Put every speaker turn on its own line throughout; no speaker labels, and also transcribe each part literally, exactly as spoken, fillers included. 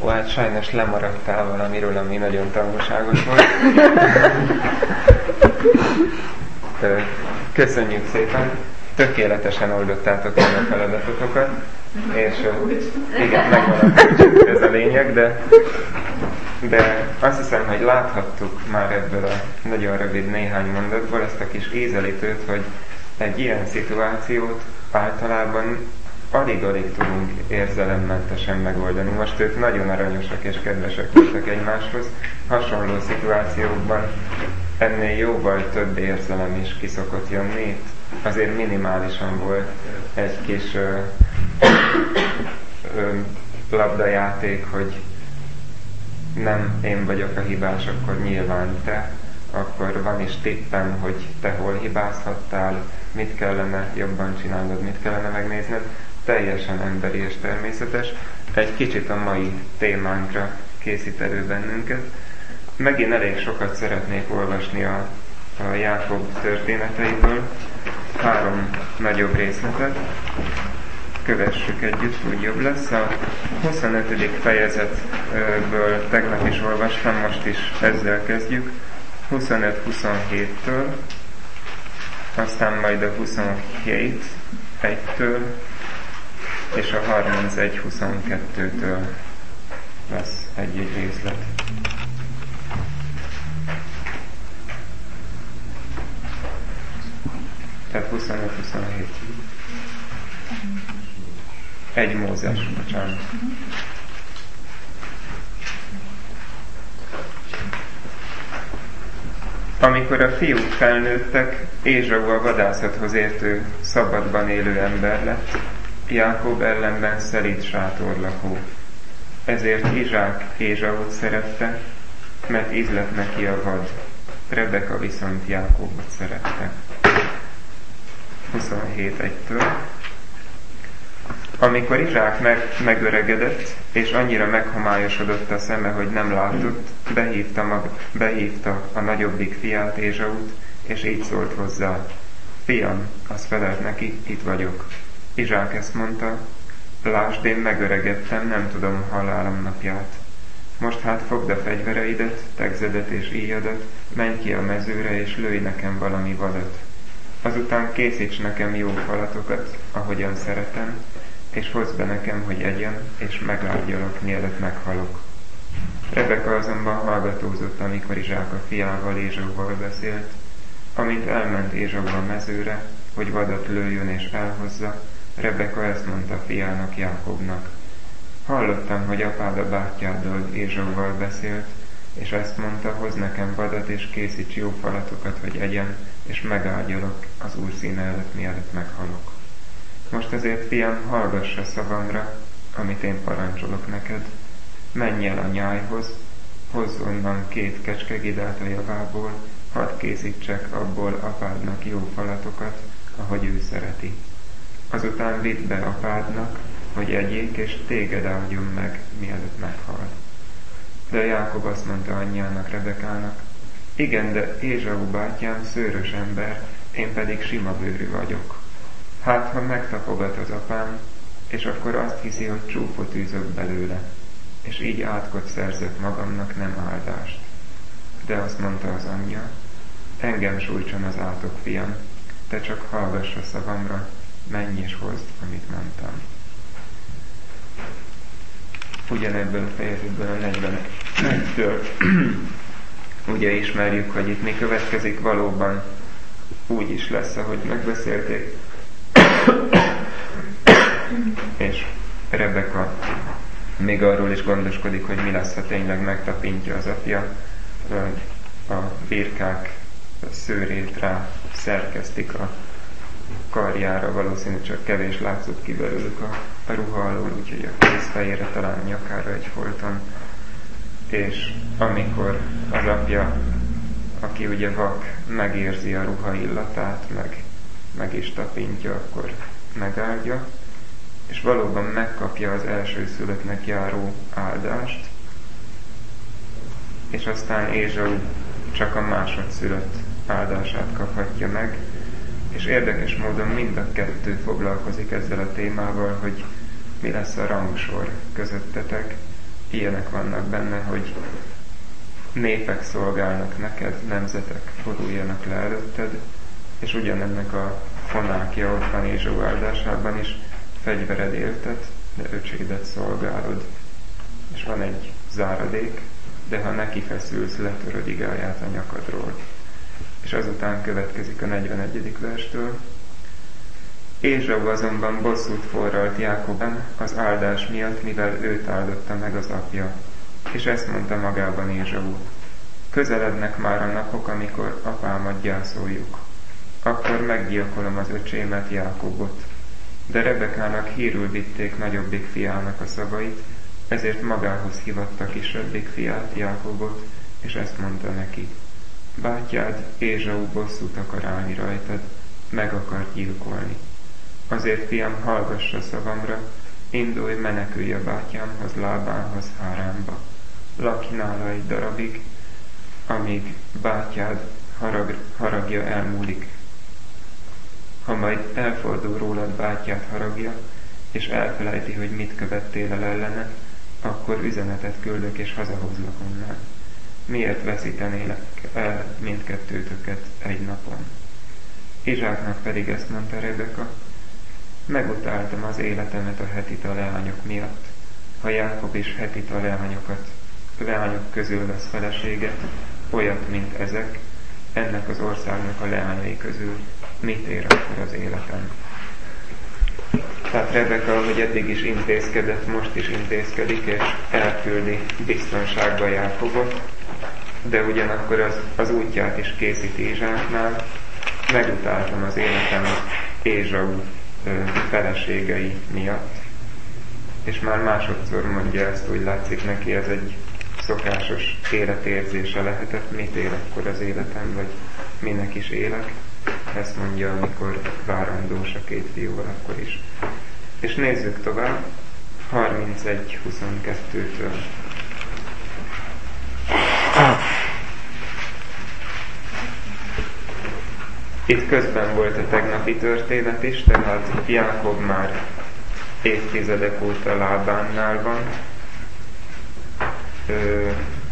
Ó, hát sajnos lemaradtál valamiről, ami nagyon tanulságos volt. Köszönjük szépen, tökéletesen oldottátok meg a feladatotokat, és igen, megvan a kulcs, ez a lényeg, de, de azt hiszem, hogy láthattuk már ebből a nagyon rövid néhány mondatból ezt a kis ízelítőt, hogy egy ilyen szituációt általában alig-alig tudunk érzelemmentesen megoldani. Most ők nagyon aranyosak és kedvesek voltak egymáshoz. Hasonló szituációkban ennél jóval több érzelem is ki szokott jönni. Itt azért minimálisan volt egy kis ö, ö, labdajáték, hogy nem én vagyok a hibás, akkor nyilván te. Akkor van is tippem, hogy te hol hibázhattál, mit kellene jobban csinálnod, mit kellene megnézned. Teljesen emberi és természetes. Egy kicsit a mai témánkra készít elő bennünket. Megint elég sokat szeretnék olvasni a, a Jákob történeteiből. Három nagyobb részletet. Kövessük együtt, úgy jobb lesz. A huszonötödik fejezetből tegnap is olvastam, most is ezzel kezdjük. huszonöt huszonhéttől, aztán majd a huszonhét egytől, és a harmincegy huszonkettőtől lesz egy-egy részlet. Tehát huszonöt huszonhét. Egy Mózes, bocsánat. Amikor a fiúk felnőttek, Ézsau a vadászathoz értő, szabadban élő ember lett, Jákob ellenben szelíd sátorlakó. Ezért Izsák Ézsaut szerette, mert ízlett neki a vad. Rebeka viszont Jákobot szerette. huszonhét egytől. Amikor Izsák meg, megöregedett, és annyira meghomályosodott a szeme, hogy nem látott, behívta, mag, behívta a nagyobbik fiát, Ézsaut, és így szólt hozzá. Fiam, az felelt neki, itt vagyok. Izsák ezt mondta, lásd, én megöregedtem, nem tudom halálom napját. Most hát fogd a fegyvereidet, tegzedet és íjadat, menj ki a mezőre, és lőj nekem valami vadat. Azután készíts nekem jó falatokat, ahogyan szeretem, és hozd be nekem, hogy egyen, és megáldjalak, mielőtt meghalok. Rebeka azonban hallgatózott, amikor Izsák a fiával, Ézsauval beszélt. Amint elment Ézsau a mezőre, hogy vadat lőjön és elhozza, Rebeka ezt mondta fiának, Jákobnak. Hallottam, hogy apád a bátyáddal, Ézsauval beszélt, és ezt mondta, hozz nekem vadat, és készíts jó falatokat, hogy egyen, és megáldjalak az Úr színe előtt, mielőtt meghalok. Most azért, fiam, hallgass a szavamra, amit én parancsolok neked. Menj el a nyájhoz, hozz onnan két kecskegidát a javából, hadd készítsek abból apádnak jó falatokat, ahogy ő szereti. Azután vidd be apádnak, hogy egyék, és téged áldjon meg, mielőtt meghal. De Jákob azt mondta anyjának, Rebekának, igen, de Ézsau bátyám szőrös ember, én pedig sima bőrű vagyok. Hát, ha megtapogat az apám, és akkor azt hiszi, hogy csúfot űzök belőle, és így átkot szerzök magamnak, nem áldást. De azt mondta az anyja, engem sújtson az átok, fiam, te csak hallgass a szavamra, menj és hozd, amit mondtam. Ugyanebből a fejezetből a negyvenegytől ugye ismerjük, hogy itt mi következik, valóban úgy is lesz, ahogy megbeszélték. És Rebeka még arról is gondoskodik, hogy mi lesz, ha tényleg megtapintja az apja. A birkák szőrét rá szerkeztik a karjára, valószínűleg csak kevés látszott ki belőlük a, a ruha alól, úgyhogy a kéz fejére, talán nyakára egy folton. És amikor az apja, aki ugye vak, megérzi a ruha illatát, meg, meg is tapintja, akkor megáldja, és valóban megkapja az elsőszülöttnek járó áldást, és aztán Ézsau csak a másodszülött áldását kaphatja meg, és érdekes módon mind a kettő foglalkozik ezzel a témával, hogy mi lesz a rangsor közöttetek. ilyenek vannak benne, hogy népek szolgálnak neked, nemzetek boruljanak le előtted, és ugyanennek a fonákja ott van Ézsau áldásában is, fegyvered éltet, de öcsédet szolgálod. És van egy záradék, de ha neki feszülsz, letöröd igáját a nyakadról. És azután következik a negyvenegyedik verstől. Ézsau azonban bosszút forralt Jákobban az áldás miatt, mivel őt áldotta meg az apja. És ezt mondta magában Ézsau: közelednek már a napok, amikor apámat gyászoljuk. Akkor meggyilkolom az öcsémet, Jákobot. De Rebekának hírül vitték nagyobbik fiának a szavait, ezért magához hívatta kisebbik fiát, Jákobot, és ezt mondta neki: bátyád Ézsau bosszút akar állni rajtad, meg akar gyilkolni. Azért, fiam, hallgass a szavamra, indulj, menekülj a bátyámhoz, Lábánhoz, Háránba. Lakj nála egy darabig, amíg bátyád harag, haragja elmúlik. Ha majd elfordul rólad bátyád haragja, és elfelejti, hogy mit követtél el ellene, akkor üzenetet küldök, és hazahozlak onnan. Miért veszítenélek el mindkettőtöket egy napon? Izsáknak pedig ezt mondta Rebeka: megutáltam az életemet a hetita leányok miatt. Ha Jákob is hetita leányokat, leányok közül vesz feleséget, olyat, mint ezek, ennek az országnak a leányai közül mit ér akkor az életem? Tehát Rebeka, ahogy eddig is intézkedett, most is intézkedik, és elküldi biztonságba Jákobot, de ugyanakkor az, az útját is készíti Izsáknál. Megutáltam az életemet Ézsau feleségei miatt, és már másodszor mondja ezt, úgy látszik neki, ez egy szokásos életérzése lehetett, mit él akkor az életem, vagy minek is élek. Ezt mondja, amikor várandós a két fiúval, akkor is. És nézzük tovább, harmincegy huszonkettőtől. Itt közben volt a tegnapi történet is, tehát Jákob már évtizedek óta Lábánnál van. Ö,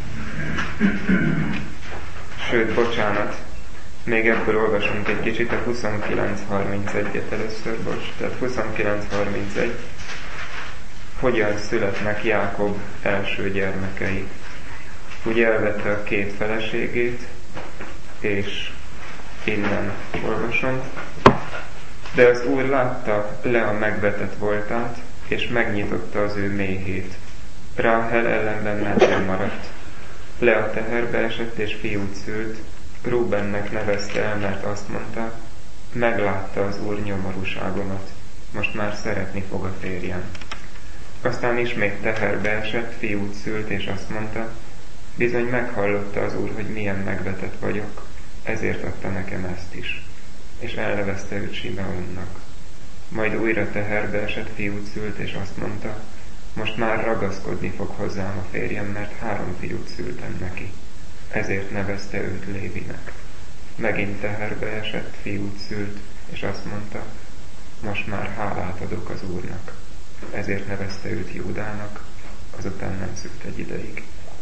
sőt, bocsánat, még ebből olvasunk egy kicsit, a huszonkilenc harmincegyet először, bocs, tehát huszonkilenc harmincegy. Hogyan születnek Jákob első gyermekei? Úgy elvette a két feleségét, és innen olvasom. De az Úr látta Lea megvetett voltát, és megnyitotta az ő méhét. Ráhel ellenben medve maradt. Lea teherbe esett, és fiút szült. Rúbennek nevezte el, mert azt mondta: meglátta az Úr nyomorúságomat, most már szeretni fog a férjem. Aztán ismét teherbe esett, fiút szült, és azt mondta: bizony meghallotta az Úr, hogy milyen megvetett vagyok, ezért adta nekem ezt is. És elnevezte őt Simeonnak. Majd újra teherbe esett, fiút szült, és azt mondta: most már ragaszkodni fog hozzám a férjem, mert három fiút szültem neki. Ezért nevezte őt Lévinek. Megint teherbe esett, fiút szült, és azt mondta: most már hálát adok az Úrnak. Ezért nevezte őt Júdának, azután nem szült egy ideig.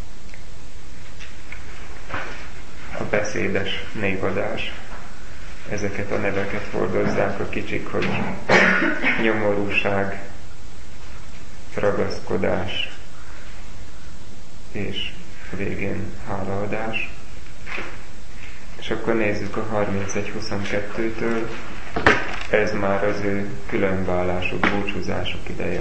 A beszédes névadás. Ezeket a neveket hordozzák a kicsik, hogy nyomorúság, ragaszkodás, és végén hálaadás. És akkor nézzük a harmincegy huszonkettőtől, ez már az ő különvállásuk, búcsúzásuk ideje.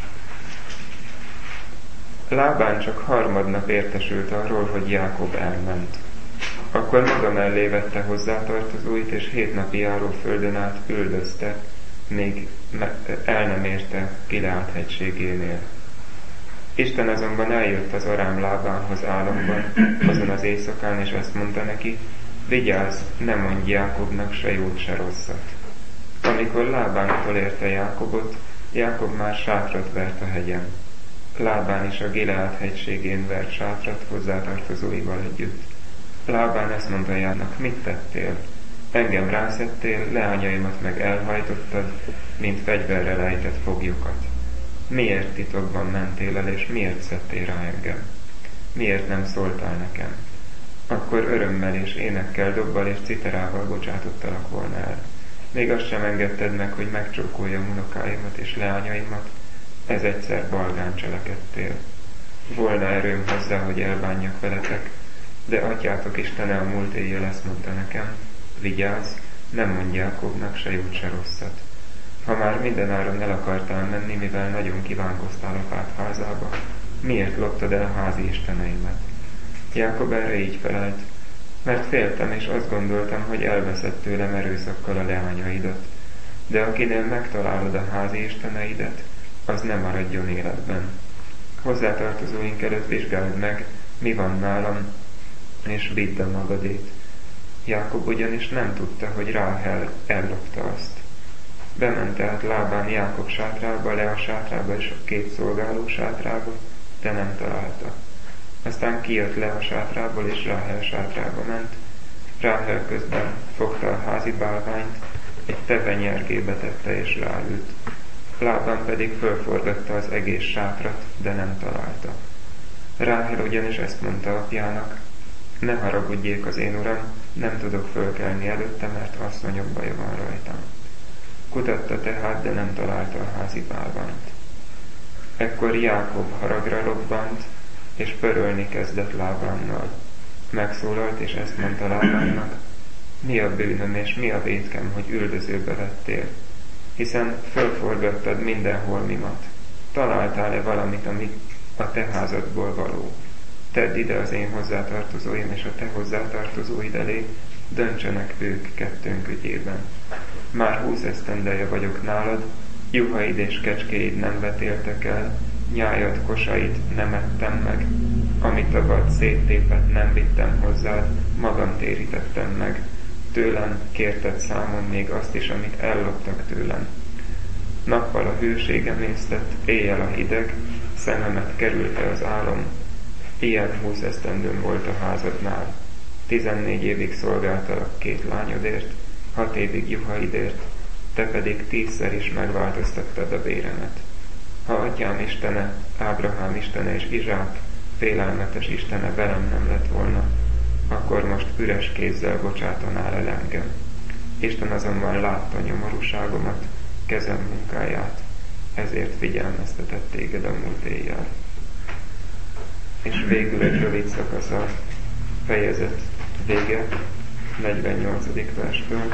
Lábán csak harmadnap értesült arról, hogy Jákob elment. Akkor maga mellé vette hozzátartozóit, és hét napi járóföldön át üldözte, még el nem érte Gileád hegységénél. Isten azonban eljött az Arám Lábánhoz álomban, azon az éjszakán, és ezt mondta neki: vigyázz, ne mondj Jákobnak se jót, se rosszat. Amikor Lábán utolérte Jákobot, Jákob már sátrat vert a hegyen. Lábán is a Gileád hegységén vert sátrat hozzátartozóival együtt. Lábán ezt mondta Jákobnak: mit tettél? Engem rászettél, leányaimat meg elhajtottad, mint fegyverrel ejtett foglyokat. miért titokban mentél el, és miért szedtél rá engem? Miért nem szóltál nekem? Akkor örömmel és énekkel, dobbal és citerával bocsátottalak volna el. Még azt sem engedted meg, hogy megcsókoljam unokáimat és leányaimat, ez egyszer balgán cselekedtél. Volna erőm hozzá, hogy elbánjak veletek, de atyátok Istene a múlt éjjel ezt mondta nekem, vigyázz, nem mondj Jákobnak se jót, se rosszat. Ha már mindenáron el akartál menni, mivel nagyon kívánkoztál apád házába, miért loptad el házi isteneimet? Jákob erre így felelt, mert féltem, és azt gondoltam, hogy elveszed tőlem erőszakkal a leányaidat, de akinél megtalálod a házi isteneidet, az nem maradjon életben. Hozzátartozóink előtt vizsgáld meg, mi van nálam, és vidd a magadét. Jákob ugyanis nem tudta, hogy Ráhel ellopta azt. Bement tehát Lábán Jákob sátrába, Lea sátrába és a két szolgáló sátrába, de nem találta. Aztán kijött Lea sátrából, és Ráhel sátrába ment. Ráhel közben fogta a házi bálványt, egy tevenyergébe tette és ráült. Lábán pedig fölforgatta az egész sátrat, de nem találta. Ráhel ugyanis ezt mondta apjának, ne haragudjék az én uram, nem tudok fölkelni előtte, mert asszonyok baja van rajtam. Kutatta tehát, de nem találta a házi bálványt. Ekkor Jákob haragra robbant, és pörölni kezdett Lábánnal. Megszólalt, és ezt mondta Lábánnak, mi a bűnöm és mi a vétkem, hogy üldözőbe vettél, hiszen fölforgattad minden holmimat. Találtál-e valamit, ami a te házadból való? Tedd ide az én hozzátartozóim és a te hozzátartozóid elé, döntsenek ők kettőnk ügyében. Már húsz esztendeje vagyok nálad, juhaid és kecskéid nem vetéltek el, nyájad, kosaid nem ettem meg, amit a vad széttépett nem vittem hozzád, magam térítettem meg. Tőlem kérted számon még azt is, amit elloptak tőlem. Nappal a hőség emésztett, éjjel a hideg, szememet kerülte az álom. Ilyen húsz esztendőm volt a házadnál. Tizennégy évig szolgáltalak két lányodért, hat évig juhaidért, te pedig tízszer is megváltoztattad a béremet. Ha atyám Istene, Ábrahám Istene és Izsák félelmetes Istene velem nem lett volna, akkor most üres kézzel bocsátanál el engem. Isten azonban látta nyomorúságomat, kezem munkáját, ezért figyelmeztetett téged a múlt éjjel. És végül egy rövid szakasz a fejezet vége, negyvennyolcadik verstől.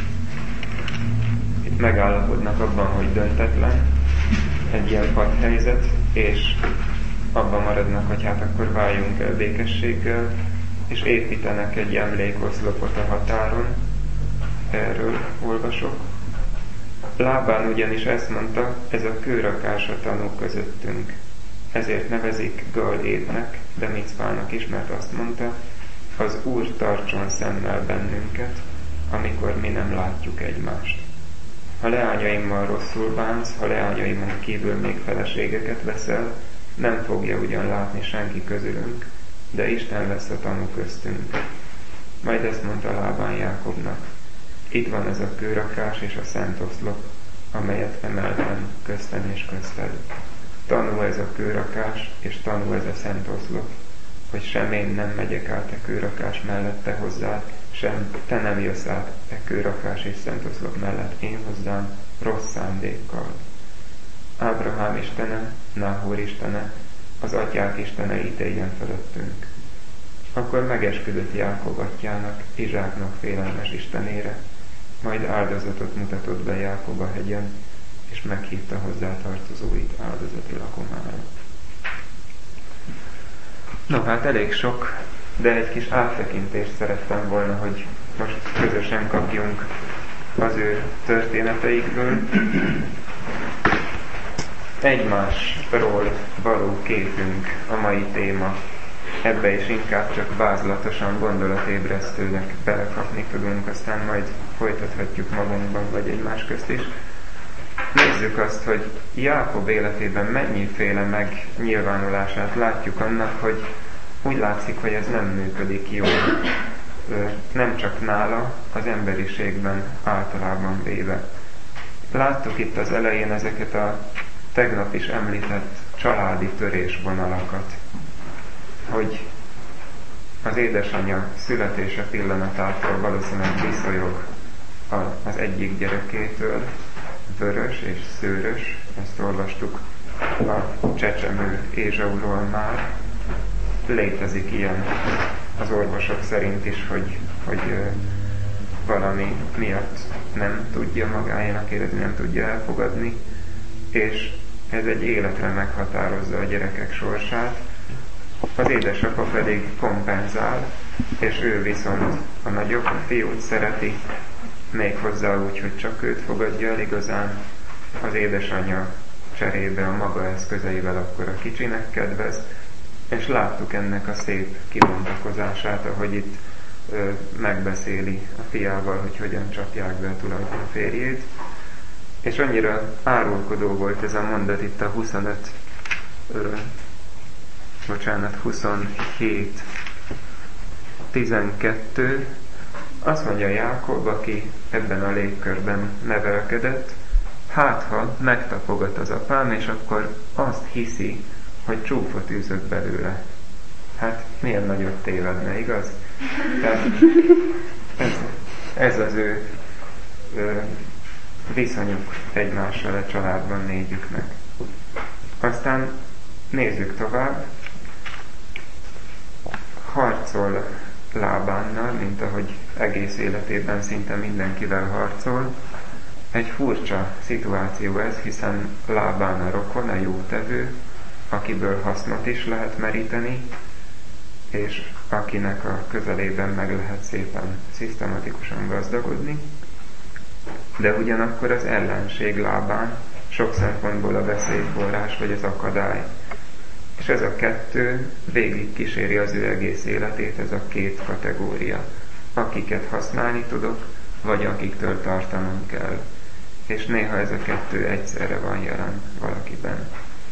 Itt megállapodnak abban, hogy döntetlen egy ilyen padhelyzet, és abban maradnak, hogy hát akkor váljunk el békességgel, és építenek egy emlékoszlopot a határon. Erről olvasok. Lábán ugyanis ezt mondta, ez a kőrakás a tanúk közöttünk. Ezért nevezik Gal-édnek, de Micpának is, mert azt mondta, az Úr tartson szemmel bennünket, amikor mi nem látjuk egymást. Ha leányaimmal rosszul bánsz, ha leányaimon kívül még feleségeket veszel, nem fogja ugyan látni senki közülünk, de Isten lesz a tanú köztünk. Majd ezt mondta Lábán Jákobnak, itt van ez a kőrakás és a szent oszlop, amelyet emeltem köztem és közted. Tanú ez a kőrakás, és tanú ez a szent oszlop, hogy sem én nem megyek át e kőrakás mellett te hozzád, sem te nem jössz át e kőrakás és szent oszlop mellett én hozzám rossz szándékkal. Ábrahám Istene, Náhor Istene, az atyák Istene ítéljen fölöttünk. Akkor megesküdött Jákob atyának, Izsáknak félelmes Istenére, majd áldozatot mutatott be Jákob a hegyen, és meghívta hozzá tartozóit áldozati lakomára. No, hát elég sok, de egy kis áttekintést szerettem volna, hogy most közösen kapjunk az ő történeteikből. Egymásról való képünk a mai téma. Ebbe is inkább csak vázlatosan, gondolatébresztőnek belekapni tudunk, aztán majd folytathatjuk magunkban, vagy egymás közt is. Nézzük azt, hogy Jákob életében mennyiféle megnyilvánulását látjuk annak, hogy úgy látszik, hogy ez nem működik jól. Nem csak nála, az emberiségben általában véve. Láttuk itt az elején ezeket a tegnap is említett családi törésvonalakat, hogy az édesanyja születése pillanatától valószínűleg viszonyog az egyik gyerekétől, vörös és szőrös, ezt olvastuk a csecsemő Ézsauról már. Létezik ilyen az orvosok szerint is, hogy, hogy valami miatt nem tudja magáénak érezni, nem tudja elfogadni, és ez egy életre meghatározza a gyerekek sorsát. Az édesapa pedig kompenzál, és ő viszont a nagyobb fiút szereti, méghozzá úgy, hogy csak őt fogadja el igazán. Az édesanyja cserébe a maga eszközeivel akkor a kicsinek kedvez, és láttuk ennek a szép kibontakozását, ahogy itt ö, megbeszéli a fiával, hogy hogyan csapják be a tulajdonférjét. És annyira árulkodó volt ez a mondat itt a huszonöt, ö, bocsánat, huszonhét tizenkettő. Azt mondja Jákob, aki ebben a légkörben nevelkedett, hát ha megtapogat az apám, és akkor azt hiszi, hogy csúfot űzök belőle. Hát milyen nagyot tévedne, igaz? Tehát ez, ez az ő, ő viszonyuk egymással a családban négyüknek. Aztán nézzük tovább. Harcol Lábánnal, mint ahogy egész életében szinte mindenkivel harcol. Egy furcsa szituáció ez, hiszen Lábán a rokon, a jótevő, akiből hasznot is lehet meríteni, és akinek a közelében meg lehet szépen, szisztematikusan gazdagodni. De ugyanakkor az ellenség Lábán sok szempontból a veszélyforrás vagy az akadály. És ez a kettő végig kíséri az ő egész életét, ez a két kategória. Akiket használni tudok, vagy akiktől tartanom kell. És néha ez a kettő egyszerre van jelen valakiben.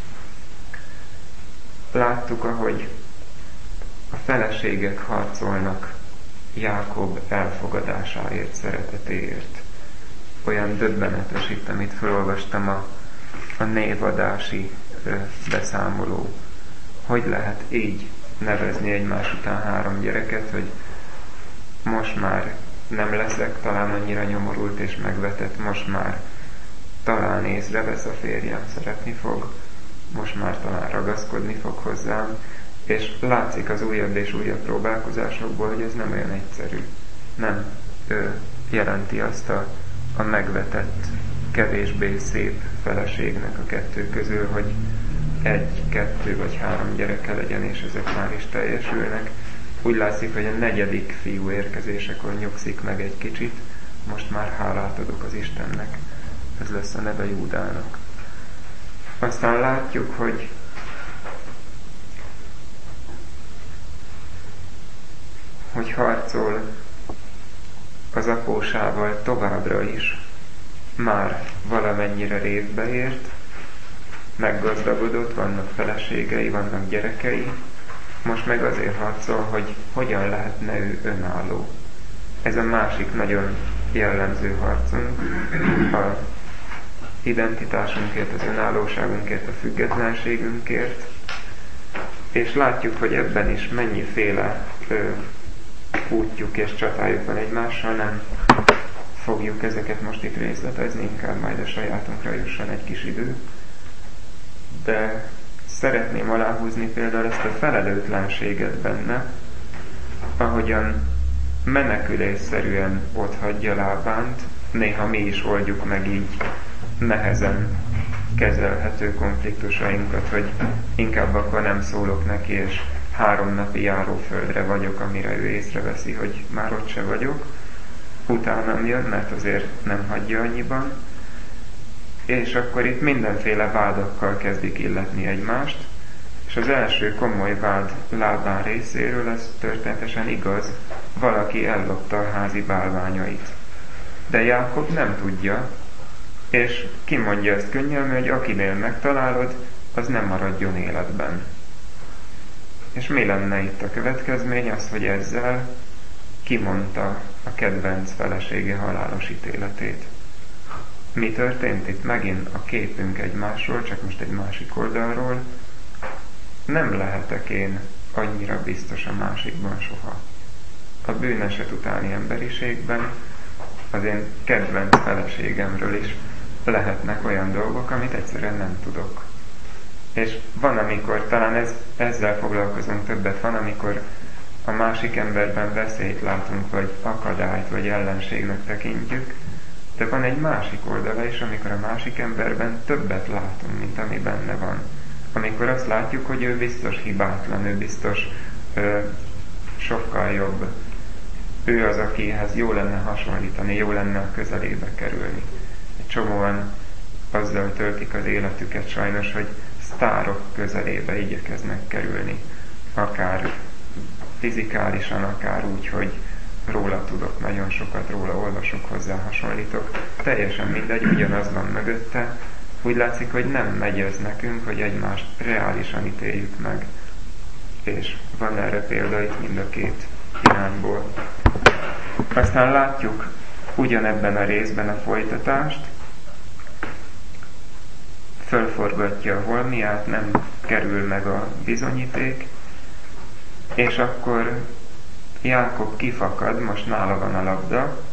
Láttuk, ahogy a feleségek harcolnak Jákob elfogadásáért, szeretetéért. Olyan döbbenetes itt, amit felolvastam a, a névadási ö, beszámoló. Hogy lehet így nevezni egymás után három gyereket, hogy most már nem leszek talán annyira nyomorult és megvetett, most már talán észrevesz a férjem, szeretni fog, most már talán ragaszkodni fog hozzám, és látszik az újabb és újabb próbálkozásokból, hogy ez nem olyan egyszerű. Nem ő jelenti azt a, a megvetett, kevésbé szép feleségnek a kettő közül, hogy egy, kettő vagy három gyereke legyen, és ezek már is teljesülnek. Úgy látszik, hogy a negyedik fiú érkezésekor nyugszik meg egy kicsit, most már hálát adok az Istennek. Ez lesz a neve Júdának. Aztán látjuk, hogy hogy harcol az apósával továbbra is. Már valamennyire révbe ért, meggazdagodott, vannak feleségei, vannak gyerekei, most meg azért harcol, hogy hogyan lehetne ő önálló. Ez a másik nagyon jellemző harcunk, a identitásunkért, az önállóságunkért, a függetlenségünkért, és látjuk, hogy ebben is mennyiféle ö, útjuk és csatájuk van egymással, nem fogjuk ezeket most itt részletezni, inkább majd a sajátunkra jusson egy kis idő. De szeretném aláhúzni például ezt a felelőtlenséget benne, ahogyan menekülésszerűen otthagyja Lábánt, néha mi is oldjuk meg így nehezen kezelhető konfliktusainkat, hogy inkább akkor nem szólok neki, és három napi járóföldre vagyok, amire ő észreveszi, hogy már ott se vagyok. Utánam jön, mert azért nem hagyja annyiban. És akkor itt mindenféle vádakkal kezdik illetni egymást, és az első komoly vád Lábán részéről, ez történetesen igaz, valaki ellopta a házi bálványait. De Jákob nem tudja, és kimondja ezt könnyelmű, hogy akinél megtalálod, az nem maradjon életben. És mi lenne itt a következmény? Az, hogy ezzel kimondta a kedvenc felesége halálos ítéletét. mi történt itt? Megint a képünk egymásról, csak most egy másik oldalról. Nem lehetek én annyira biztos a másikban soha. A bűneset utáni emberiségben az én kedvenc feleségemről is lehetnek olyan dolgok, amit egyszerűen nem tudok. És van, amikor talán ez, ezzel foglalkozunk többet, van, amikor a másik emberben veszélyt látunk, vagy akadályt, vagy ellenségnek tekintjük, de van egy másik oldala is, amikor a másik emberben többet látunk, mint ami benne van. Amikor azt látjuk, hogy ő biztos hibátlan, ő biztos ö, sokkal jobb. Ő az, akihez jó lenne hasonlítani, jó lenne a közelébe kerülni. Egy csomóan azzal töltik az életüket sajnos, hogy sztárok közelébe igyekeznek kerülni. Akár fizikálisan, akár úgy, hogy róla tudok nagyon sokat, róla olvasok, hozzá hasonlítok. Teljesen mindegy, ugyanaz van mögötte. Úgy látszik, hogy nem megy ez nekünk, hogy egymást reálisan ítéljük meg. És van erre példa itt mind a két irányból. Aztán látjuk ugyanebben a részben a folytatást, fölforgatja a holmiát, nem kerül meg a bizonyíték, és akkor Jákob kifakad, most nála van a labda,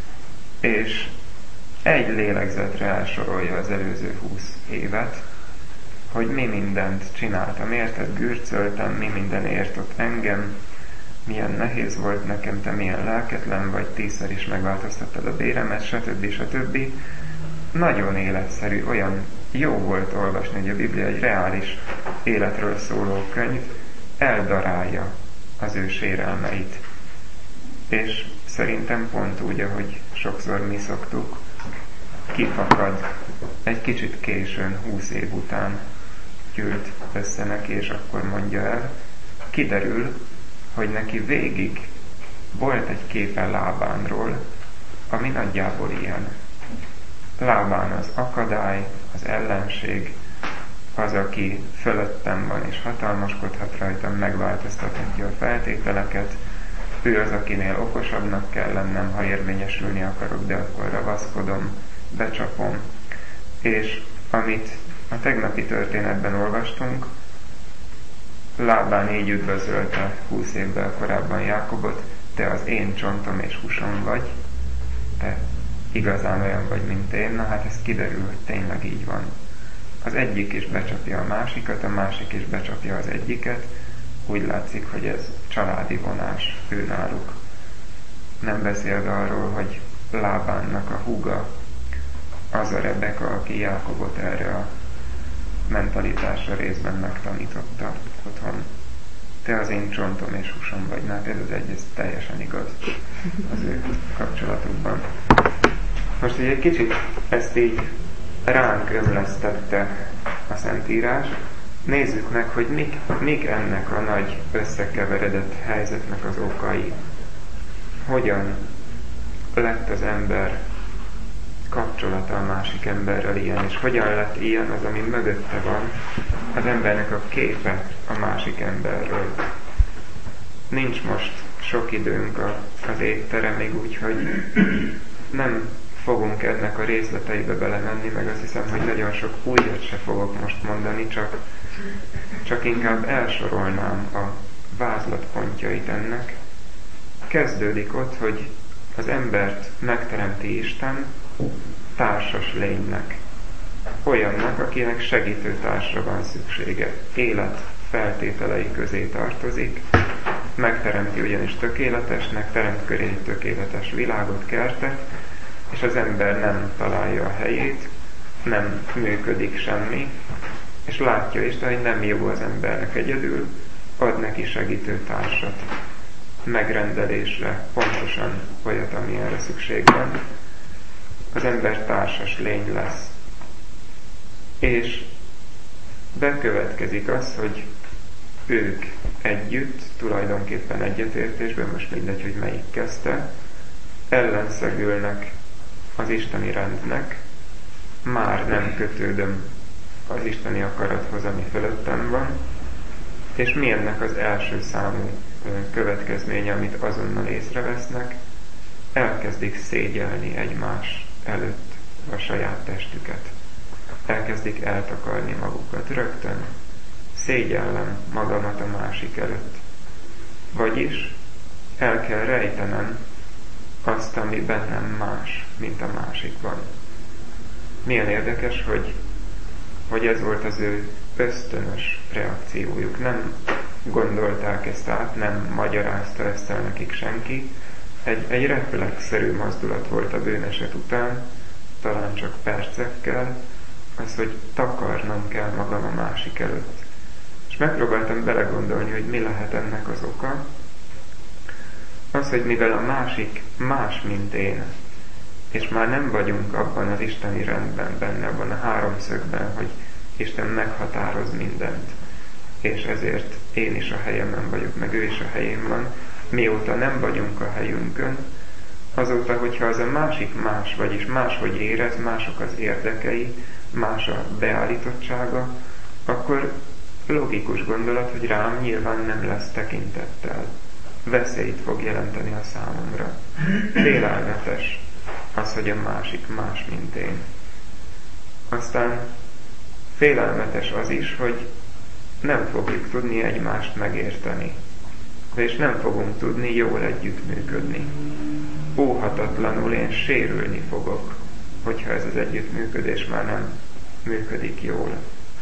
és egy lélegzetre elsorolja az előző húsz évet, hogy mi mindent csináltam, érted, gürcöltem, mi minden ért ott engem, milyen nehéz volt nekem, te milyen lelketlen vagy, tízszer is megváltoztattad a béremet, stb. stb. Nagyon életszerű, olyan jó volt olvasni, hogy a Biblia egy reális életről szóló könyv, eldarálja az ő sérelmeit. És szerintem pont úgy, ahogy sokszor mi szoktuk, kifakad egy kicsit későn, húsz év után gyűlt össze neki, és akkor mondja el, kiderül, hogy neki végig volt egy képe Lábánról, ami nagyjából ilyen. Lábán az akadály, az ellenség, az, aki fölöttem van és hatalmaskodhat rajtam, megváltoztathatja a feltételeket, ő az, akinél okosabbnak kell lennem, ha érvényesülni akarok, de akkor ravaszkodom, becsapom. És amit a tegnapi történetben olvastunk, Lábán így üdvözölte húsz évvel korábban Jákobot, te az én csontom és húsom vagy, te igazán olyan vagy, mint én. Na hát ez kiderül, hogy tényleg így van. Az egyik is becsapja a másikat, a másik is becsapja az egyiket. Úgy látszik, hogy ez családi vonás őnáluk. Nem beszélve arról, hogy Lábánnak a húga az a Rebeka, aki Jákobot erre a mentalitásra részben megtanította otthon. Te az én csontom és húsom vagy. Hát ez az egy, ez teljesen igaz az ő kapcsolatukban. Most egy kicsit ezt így ránk ömlesztette a Szentírás. Nézzük meg, hogy mik, mik ennek a nagy összekeveredett helyzetnek az okai. Hogyan lett az ember kapcsolata a másik emberrel ilyen, és hogyan lett ilyen az, ami mögötte van, az embernek a képe a másik emberről. Nincs most sok időnk a, az étteremig, úgyhogy nem fogunk ennek a részleteibe belemenni, meg azt hiszem, hogy nagyon sok újat se fogok most mondani, csak, csak inkább elsorolnám a vázlatpontjait ennek. Kezdődik ott, hogy az embert megteremti Isten társas lénynek. Olyannak, akinek segítő társra van szüksége. Élet feltételei közé tartozik. Megteremti ugyanis tökéletesnek, teremt köré egy tökéletes világot, kertet, és az ember nem találja a helyét, nem működik semmi, és látja Isten, hogy nem jó az embernek egyedül, ad neki segítő társat, megrendelésre, pontosan olyat, ami erre szükség van. Az ember társas lény lesz. És bekövetkezik az, hogy ők együtt, tulajdonképpen egyetértésben, most mindegy, hogy melyik kezdte, ellenszegülnek az isteni rendnek, már nem kötődöm az isteni akarathoz, ami fölöttem van, és mi ennek az első számú következménye, amit azonnal észrevesznek, elkezdik szégyelni egymás előtt a saját testüket. Elkezdik eltakarni magukat rögtön. Szégyellem magamat a másik előtt. Vagyis el kell rejtenem azt, ami bennem más, mint a másikban. Milyen érdekes, hogy, hogy ez volt az ő ösztönös reakciójuk. Nem gondolták ezt át, nem magyarázta ezt el nekik senki. Egy, egy reflexzerű mozdulat volt a bűneset után, talán csak percekkel, az, hogy takarnom kell magam a másik előtt. És megpróbáltam belegondolni, hogy mi lehet ennek az oka. Az, hogy mivel a másik más, mint én, és már nem vagyunk abban az isteni rendben, benne abban a háromszögben, hogy Isten meghatároz mindent, és ezért én is a helyemen vagyok, meg ő is a helyén van, mióta nem vagyunk a helyünkön, azóta, hogyha az a másik más, vagyis máshogy érez, mások az érdekei, más a beállítottsága, akkor logikus gondolat, hogy rám nyilván nem lesz tekintettel. Veszélyt fog jelenteni a számomra. Félelmetes az, hogy a másik más, mint én. Aztán félelmetes az is, hogy nem fogjuk tudni egymást megérteni, és nem fogunk tudni jól együttműködni. Óhatatlanul én sérülni fogok, hogyha ez az együttműködés már nem működik jól.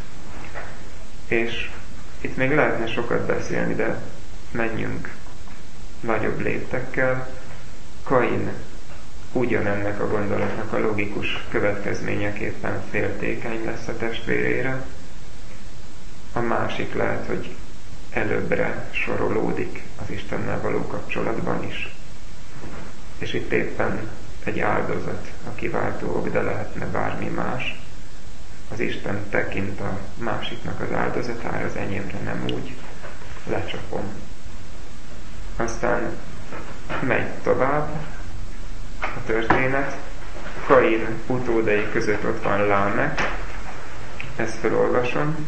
És itt még lehetne sokat beszélni, de menjünk nagyobb léptekkel. Kain ugyanennek a gondolatnak a logikus következményeképpen féltékeny lesz a testvérére. A másik lehet, hogy előbbre sorolódik az Istennel való kapcsolatban is. És itt éppen egy áldozat a kiváltó ok, de lehetne bármi más. Az Isten tekint a másiknak az áldozatára, az enyémre nem úgy, lecsapom. Aztán megy tovább a történet. Kain utódai között ott van Lámek. Ezt felolvasom.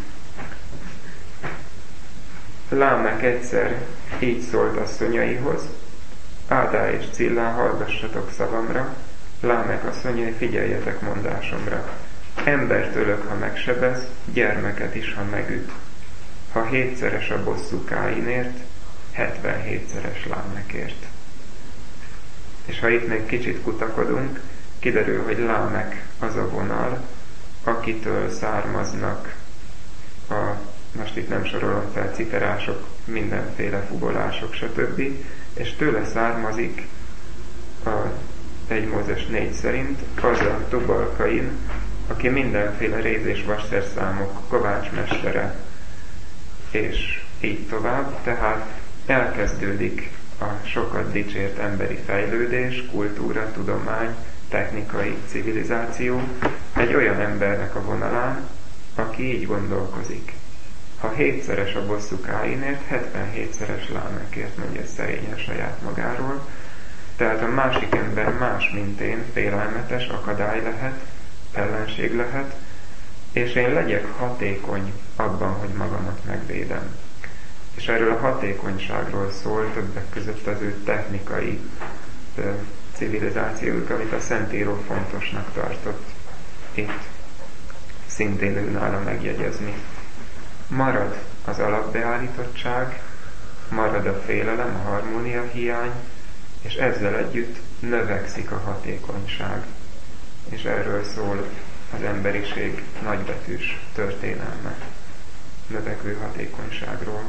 Lámek egyszer így szólt asszonyaihoz: Ádá és Cillá, hallgassatok szavamra, Lámek asszonyai, figyeljetek mondásomra. Embert ölök, ha megsebez, gyermeket is, ha megüt. Ha hétszeres a bosszú Káinért, hetvenhétszeres Lámekért. És ha itt még kicsit kutakodunk, kiderül, hogy Lámek az a vonal, akitől származnak a, most itt nem sorolom fel, ciperások, mindenféle fugolások, stb. És tőle származik a egy Mózes négy szerint az a Tubal-Kain, aki mindenféle réz- és vasszerszámok kovácsmestere, és így tovább. Tehát elkezdődik a sokat dicsért emberi fejlődés, kultúra, tudomány, technikai civilizáció egy olyan embernek a vonalán, aki így gondolkozik. Ha hétszeres a bosszú Káinért, hetvenhétszeres Lámekért, mondja szerényen saját magáról. Tehát a másik ember más, mint én, félelmetes, akadály lehet, ellenség lehet, és én legyek hatékony abban, hogy magamat megvédem. És erről a hatékonyságról szól többek között az ő technikai ö, civilizációjuk, amit a Szentíró fontosnak tartott itt szintén ő nála megjegyezni. Marad az alapbeállítottság, marad a félelem, a harmónia hiány, és ezzel együtt növekszik a hatékonyság. És erről szól az emberiség nagybetűs történelme, növekvő hatékonyságról.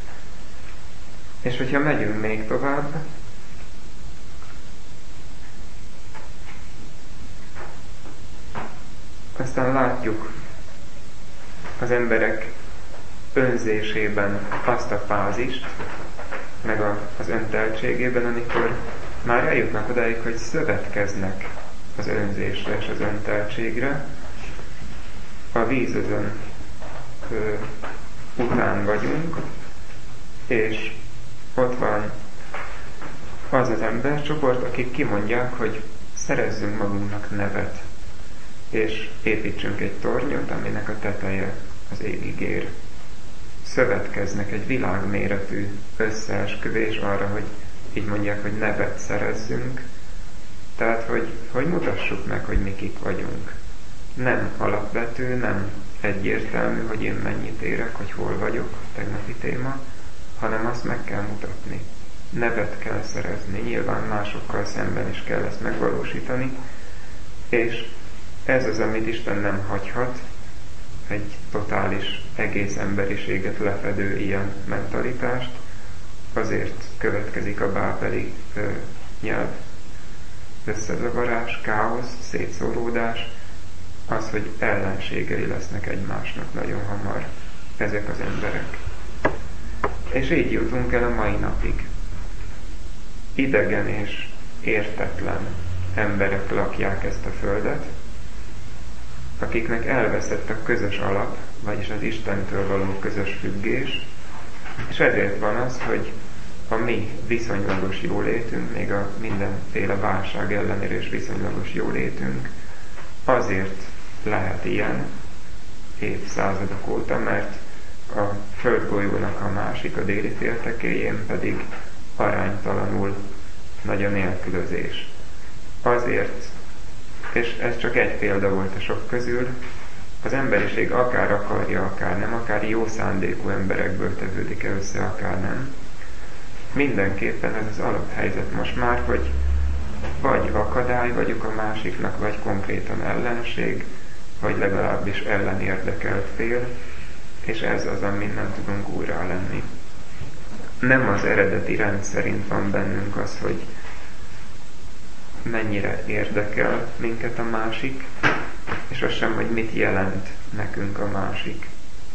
És hogyha megyünk még tovább, aztán látjuk az emberek önzésében azt a fázist, meg a, az önteltségében, amikor már eljutnak odáig, hogy szövetkeznek az önzésre és az önteltségre. A vízözön ö, után vagyunk, és ott van az az embercsoport, akik kimondják, hogy szerezzünk magunknak nevet, és építsünk egy tornyot, aminek a teteje az égig ér. Szövetkeznek, egy világméretű összeesküvés arra, hogy így mondják, hogy nevet szerezzünk, Tehát, hogy, hogy mutassuk meg, hogy mi kik vagyunk. Nem alapvető, nem egyértelmű, hogy én mennyit érek, hogy hol vagyok, tegnapi téma, hanem azt meg kell mutatni. Nevet kell szerezni, nyilván másokkal szemben is kell ezt megvalósítani, és ez az, amit Isten nem hagyhat, egy totális, egész emberiséget lefedő ilyen mentalitást, azért következik a bábeli ö, nyelv összezavarás, káosz, szétszóródás, az, hogy ellenségei lesznek egymásnak nagyon hamar ezek az emberek. És így jutunk el a mai napig. Idegen és értetlen emberek lakják ezt a földet, akiknek elveszett a közös alap, vagyis az Istentől való közös függés, és ezért van az, hogy a mi viszonylagos jólétünk, még a mindenféle válság ellenére is viszonylagos jólétünk, azért lehet ilyen évszázadok óta, mert a földgolyónak a másik, a déli féltekéjén pedig aránytalanul nagy a nélkülözés. Azért, és ez csak egy példa volt a sok közül, az emberiség akár akarja, akár nem, akár jó szándékú emberekből tevődik -e össze, akár nem. Mindenképpen ez az alaphelyzet most már, hogy vagy akadály vagyok a másiknak, vagy konkrétan ellenség, vagy legalábbis ellenérdekelt fél, és ez az, amin nem tudunk újra lenni. Nem az eredeti rend szerint van bennünk az, hogy mennyire érdekel minket a másik, és az sem, hogy mit jelent nekünk a másik.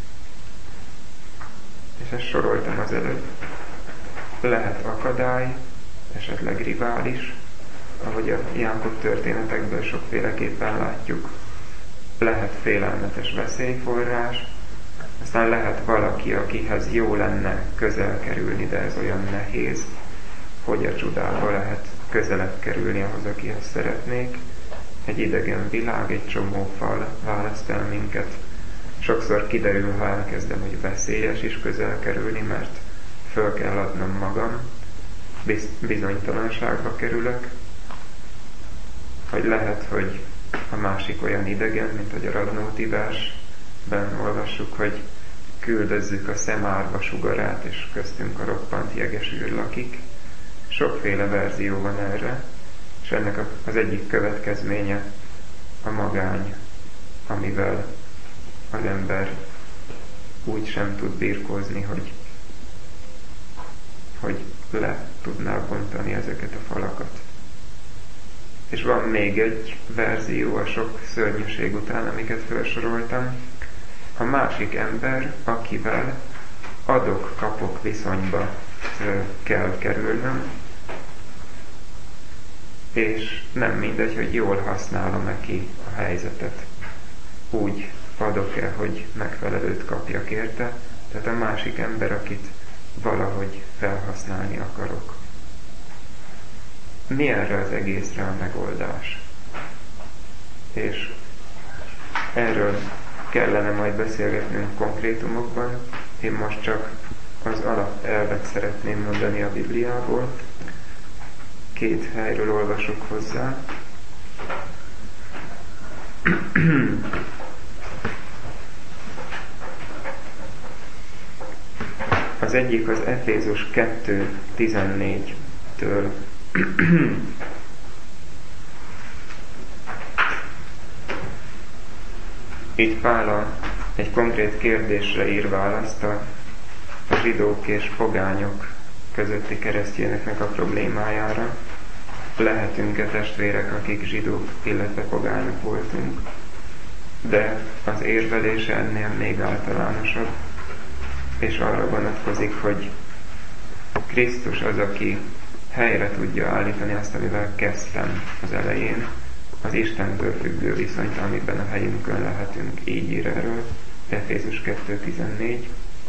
És ezt soroltam az előbb. Lehet akadály, esetleg rivális, ahogy a Jákob történetekből sokféleképpen látjuk. Lehet félelmetes veszélyforrás, aztán lehet valaki, akihez jó lenne közel kerülni, de ez olyan nehéz, hogy a csodába lehet közelebb kerülni ahhoz, akihez szeretnék. Egy idegen világ, egy csomó fal választ el minket. Sokszor kiderül, ha elkezdem, hogy veszélyes is közel kerülni, mert föl kell adnom magam, bizonytalanságba kerülök, hogy lehet, hogy a másik olyan idegen, mint hogy a Radnóti versben olvassuk, hogy küldözzük a szemárva sugarát, és köztünk a roppant jeges űr lakik. Sokféle verzió van erre, és ennek az egyik következménye a magány, amivel az ember úgy sem tud birkózni, hogy, hogy le tudná bontani ezeket a falakat. És van még egy verzió a sok szörnyűség után, amiket felsoroltam. A másik ember, akivel adok-kapok viszonyba kell kerülnöm, és nem mindegy, hogy jól használom-e ki a helyzetet. Úgy adok-e, hogy megfelelőt kapjak érte, tehát a másik ember, akit valahogy felhasználni akarok. Mi erre az egészre a megoldás? És erről kellene majd beszélgetnünk konkrétumokban. Én most csak az alapelvet szeretném mondani a Bibliából. Két helyről olvasok hozzá. Az egyik az Efézus kettő tizennégytől. Itt Pál egy konkrét kérdésre ír választ a zsidók és pogányok közötti keresztényeknek a problémájára. Lehetünk-e testvérek, akik zsidók, illetve pogányok voltunk? De az érvelése ennél még általánosabb, és arra vonatkozik, hogy Krisztus az, aki helyre tudja állítani azt, amivel kezdtem az elején, az Istentől függő viszonyt, amiben a helyünkön lehetünk. Így ír erről Efézus kettő tizennégy.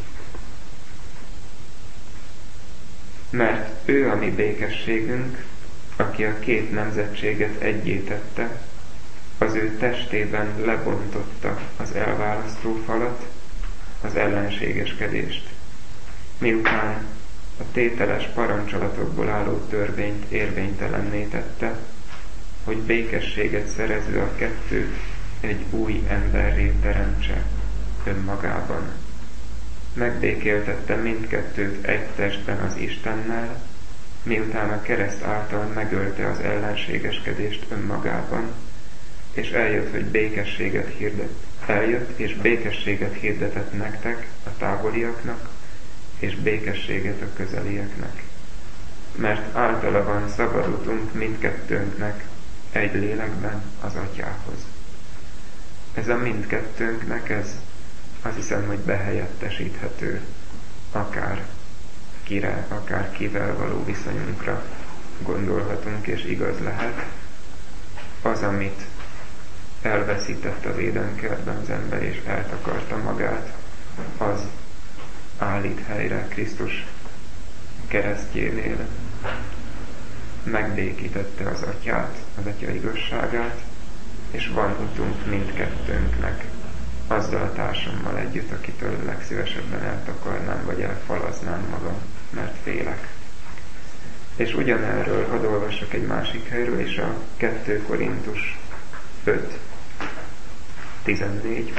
Mert ő a mi békességünk, aki a két nemzetséget egyé tette, az ő testében lebontotta az elválasztó falat, az ellenségeskedést, miután a tételes parancsolatokból álló törvényt érvénytelenné tette, hogy békességet szerező a kettőt egy új emberré teremtse önmagában. Megbékéltette mindkettőt egy testben az Istennel, miután a kereszt által megölte az ellenségeskedést önmagában, és eljött, hogy békességet hirdet. Eljött, és békességet hirdetett nektek, a távoliaknak, és békességet a közelieknek. Mert általa van szabad utunk mindkettőnknek egy lélekben az Atyához. Ez a mindkettőnknek, ez azt hiszem, hogy behelyettesíthető akár kire, akár kivel való viszonyunkra gondolhatunk, és igaz lehet. Az, amit elveszített az édenkertben az ember, és eltakarta magát, az állít helyre Krisztus keresztjénél. Megbékítette az Atyát, az Atya igazságát, és van utunk mindkettőnknek, azzal a társammal együtt, akitől legszívesebben eltakarnám, vagy elfalaznám magam, mert félek. És ugyanerről hadd olvasok egy másik helyről is, a kettő Korintus öt tizennégy.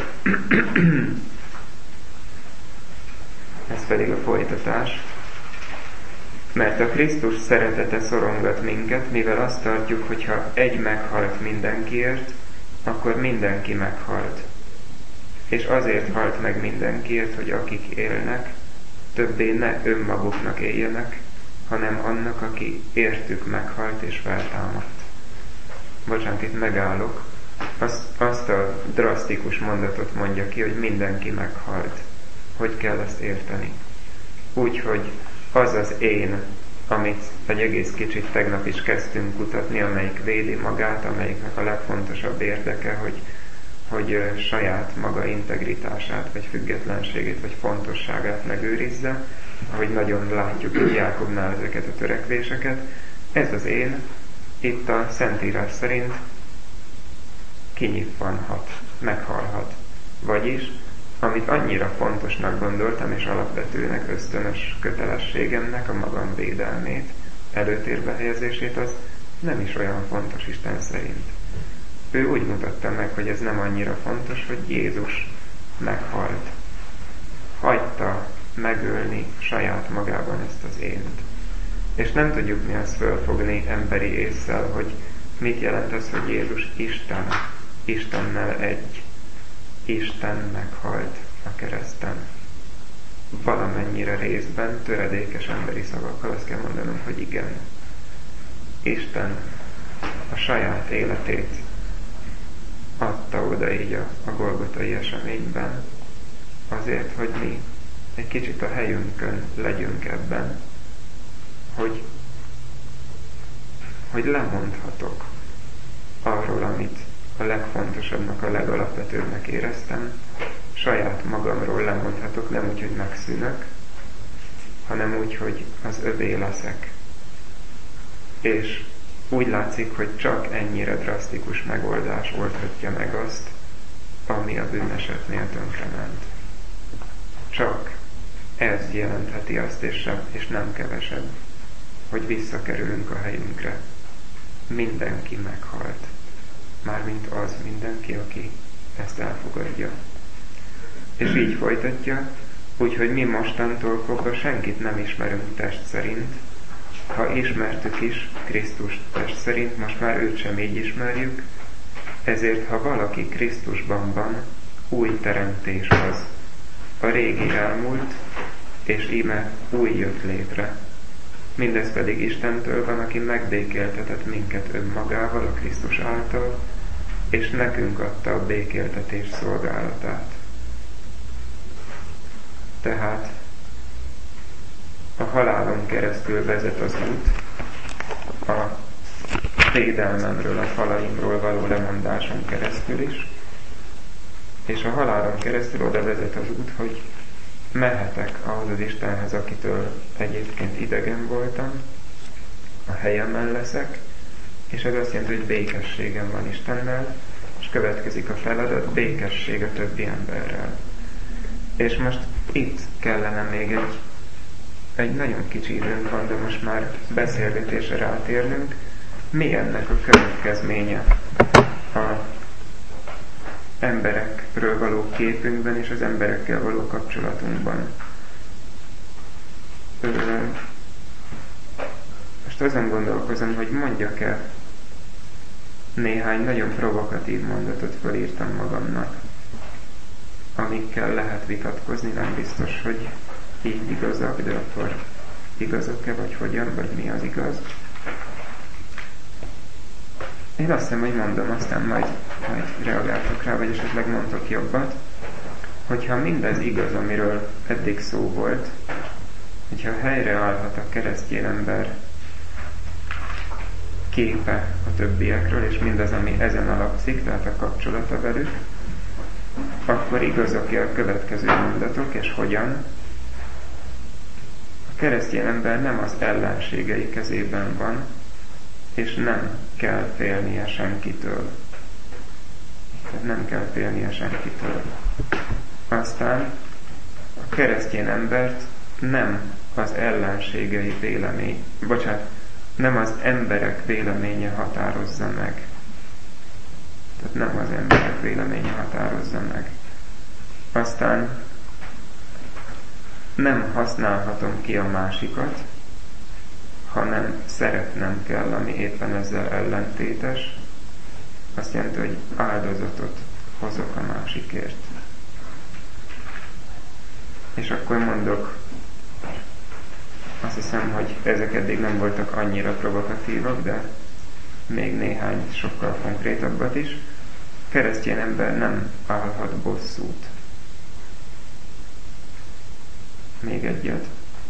Ez pedig a folytatás. Mert a Krisztus szeretete szorongat minket, mivel azt tartjuk, hogy ha egy meghalt mindenkiért, akkor mindenki meghalt. És azért halt meg mindenkiért, hogy akik élnek, többé ne önmaguknak éljenek, hanem annak, aki értük meghalt és feltámadt. Bocsánat, itt megállok. Azt, azt a drasztikus mondatot mondja ki, hogy mindenki meghalt. Hogy kell ezt érteni? Úgy, hogy az az én, amit egy egész kicsit tegnap is kezdtünk kutatni, amelyik védi magát, amelyiknek a legfontosabb érdeke, hogy, hogy saját maga integritását, vagy függetlenségét, vagy fontosságát megőrizze, ahogy nagyon látjuk hogy Jákobnál ezeket a törekvéseket. Ez az én, itt a Szentírás szerint kinyitvanhat, meghalhat. Vagyis, amit annyira fontosnak gondoltam, és alapvetőnek, ösztönös kötelességemnek a magam védelmét, előtérbe helyezését, az nem is olyan fontos Isten szerint. Ő úgy mutatta meg, hogy ez nem annyira fontos, hogy Jézus meghalt. Hagyta megölni saját magában ezt az ént. És nem tudjuk mi azt fölfogni emberi ésszel, hogy mit jelent az, hogy Jézus Isten, Istennel egy. Isten meghalt a kereszten. Valamennyire részben, töredékes emberi szavakkal azt kell mondanom, hogy igen. Isten a saját életét adta oda így a, a golgotai eseményben, azért, hogy mi egy kicsit a helyünkön legyünk ebben, hogy, hogy lemondhatok arról, amit a legfontosabbnak, a legalapvetőbbnek éreztem, saját magamról lemondhatok, nem úgy, hogy megszűnök, hanem úgy, hogy az övé leszek. És úgy látszik, hogy csak ennyire drasztikus megoldás oldhatja meg azt, ami a bűnesetnél tönkrement. Csak ez jelentheti azt, és, sem, és nem kevesebb, hogy visszakerülünk a helyünkre. Mindenki meghalt. Mármint az mindenki, aki ezt elfogadja. És így folytatja, úgyhogy mi mostantól fogva senkit nem ismerünk test szerint. Ha ismertük is Krisztust test szerint, most már őt sem így ismerjük, ezért ha valaki Krisztusban van, új teremtés az. A régi elmúlt, és íme új jött létre. Mindez pedig Istentől van, aki megbékéltetett minket önmagával a Krisztus által, és nekünk adta a békéltetés szolgálatát. Tehát a halálon keresztül vezet az út, a védelmemről, a falaimról való lemondáson keresztül is, és a halálon keresztül oda vezet az út, hogy mehetek ahhoz az Istenhez, akitől egyébként idegen voltam, a helyemen leszek, és ez azt jelenti, hogy békességem van Istennel, és következik a feladat, békesség a többi emberrel. És most itt kellene még egy, egy nagyon kicsi időnk van, de most már beszélgetésre rátérnünk, mi ennek a következménye a emberekről való képünkben és az emberekkel való kapcsolatunkban. Most azon gondolkozom, hogy mondjak-e néhány nagyon provokatív mondatot felírtam magamnak, amikkel lehet vitatkozni, nem biztos, hogy így igazak, de akkor igazok-e, vagy hogyan, vagy mi az igaz. Én azt hiszem, hogy mondom, aztán majd, majd reagáltok rá, vagy esetleg mondtok jobbat, hogyha mindez igaz, amiről eddig szó volt, hogyha helyreállhat a keresztény ember képe a többiekről, és mindaz, ami ezen alapszik, tehát a kapcsolata velük, akkor igazak-e a következő mondatok, és hogyan? A keresztény ember nem az ellenségei kezében van, és nem kell félnie senkitől. Tehát nem kell félnie senkitől. Aztán a keresztény embert nem az ellenségei vélemény, bocsánat, nem az emberek véleménye határozza meg. Tehát nem az emberek véleménye határozza meg. Aztán nem használhatom ki a másikat, hanem szeretnem kell, ami éppen ezzel ellentétes. Azt jelenti, hogy áldozatot hozok a másikért. És akkor mondok, azt hiszem, hogy ezek eddig nem voltak annyira provokatívak, de még néhány sokkal konkrétabbat is. Keresztény ember nem állhat bosszút. Még egyet.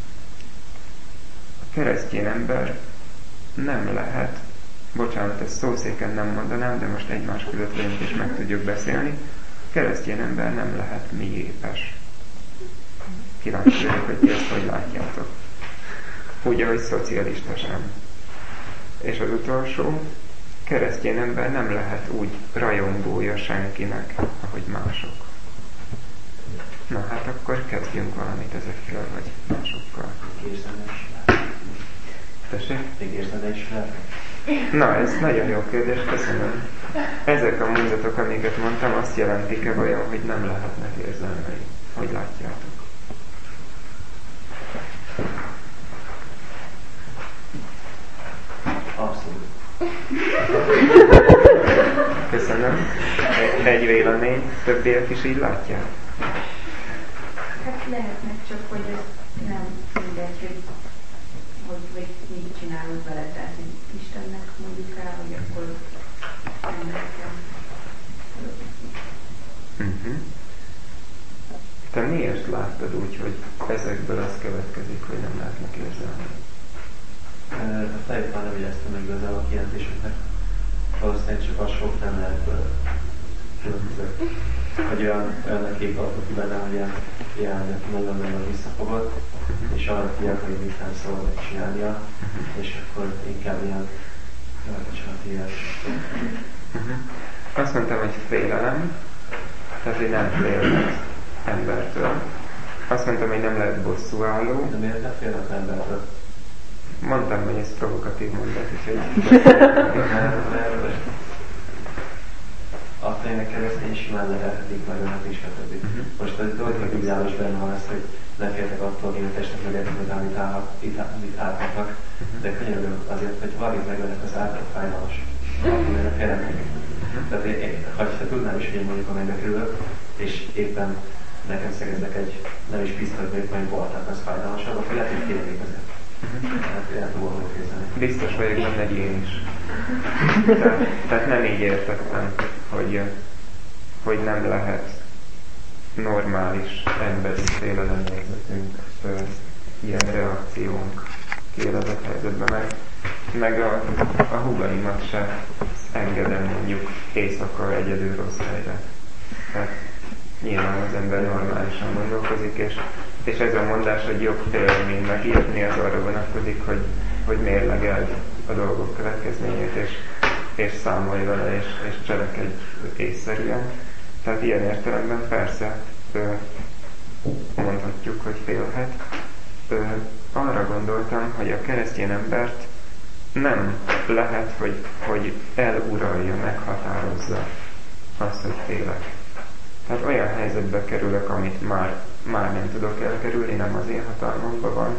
A keresztény ember nem lehet, bocsánat, ezt szószéken nem mondanám, de most egymás között vagyunk és meg tudjuk beszélni. A keresztény ember nem lehet miépes. Kíváncsi vagyok, hogy ti ezt hogy látjátok. Úgy, ahogy szocialista sem. És az utolsó, keresztény ember nem lehet úgy rajongója senkinek, ahogy mások. Na hát akkor kezdjünk valamit ezekkel, vagy másokkal. Tessék? Még érzed is fel? Na, ez nagyon jó kérdés, köszönöm. Ezek a mondatok, amiket mondtam, azt jelentik-e vajon, hogy nem lehetnek érzelmei? Hogy látjátok?
Abszolút.
Köszönöm. Egy, egy vélemény, többiek is így látják?
Hát lehetnek, csak hogy ez nem mindegy, hogy, hogy, hogy mit csinálunk vele, tehát hogy Istennek mondjuk rá, hogy akkor emberekkel.
Uh-huh. Te miért láttad úgy, hogy ezekből az következik, hogy nem lehetnek érzelmi?
A fejét már nem éreztem meg igazából a kijelentéseknek. Valószínűleg csak a sok nem lehet különböző. Hogy olyan, olyan kép alakult ki bennem, hogy ilyen, ilyen nagyon-nagyon visszafogott, és arra figyelek, hogy mit nem szabad csinálnia, és akkor inkább ilyen bocsánat,
uh-huh. Azt mondtam, hogy félelem, tehát hogy nem félnek embertől. Azt mondtam, hogy nem lehet bosszúálló.
De miért nem félnek embertől?
Mondtam, hogy ez provokatív mondat, úgyhogy...
A tényleg keresztény simán lehetik, meg önhet is, stb. Uh-huh. Most a dolgok ideális benne van az, hogy ne féltek attól, hogy a testet megérteni, amit áthatnak, uh-huh. De könyörgök azért, hogy valami meg ennek az által fájdalmas, amire félnek. Uh-huh. Tehát én, én, ha te tudnám is, hogy én mondjuk a mennybe kerülök, és éppen nekem szegeznek egy nem is pisztolyt, még majd boltát, az fájdalmasabb, akkor lehet, hogy félnék azért. Uh-huh.
Biztos vagyok benne, hogy én is. Tehát, tehát nem így értettem, hogy, hogy nem lehet normális emberi félelemérzetünk, ilyen reakciónk kiélezett helyzetben, meg, meg a, a húgaimat se engedem mondjuk éjszaka egyedül rossz helyre. Tehát nyilván az ember normálisan gondolkozik, és, és ez a mondás, hogy jobb félni, mint megírni, az arra vonatkozik, hogy, hogy mérlegeld a dolgok következményét, és, és számolj vele, és, és cselekedj észszerűen. Tehát ilyen értelemben persze mondhatjuk, hogy félhet. Arra gondoltam, hogy a keresztény embert nem lehet, hogy, hogy eluralja, meghatározza azt, hogy félek. Tehát olyan helyzetbe kerülök, amit már, már nem tudok elkerülni, nem az én hatalmamban van,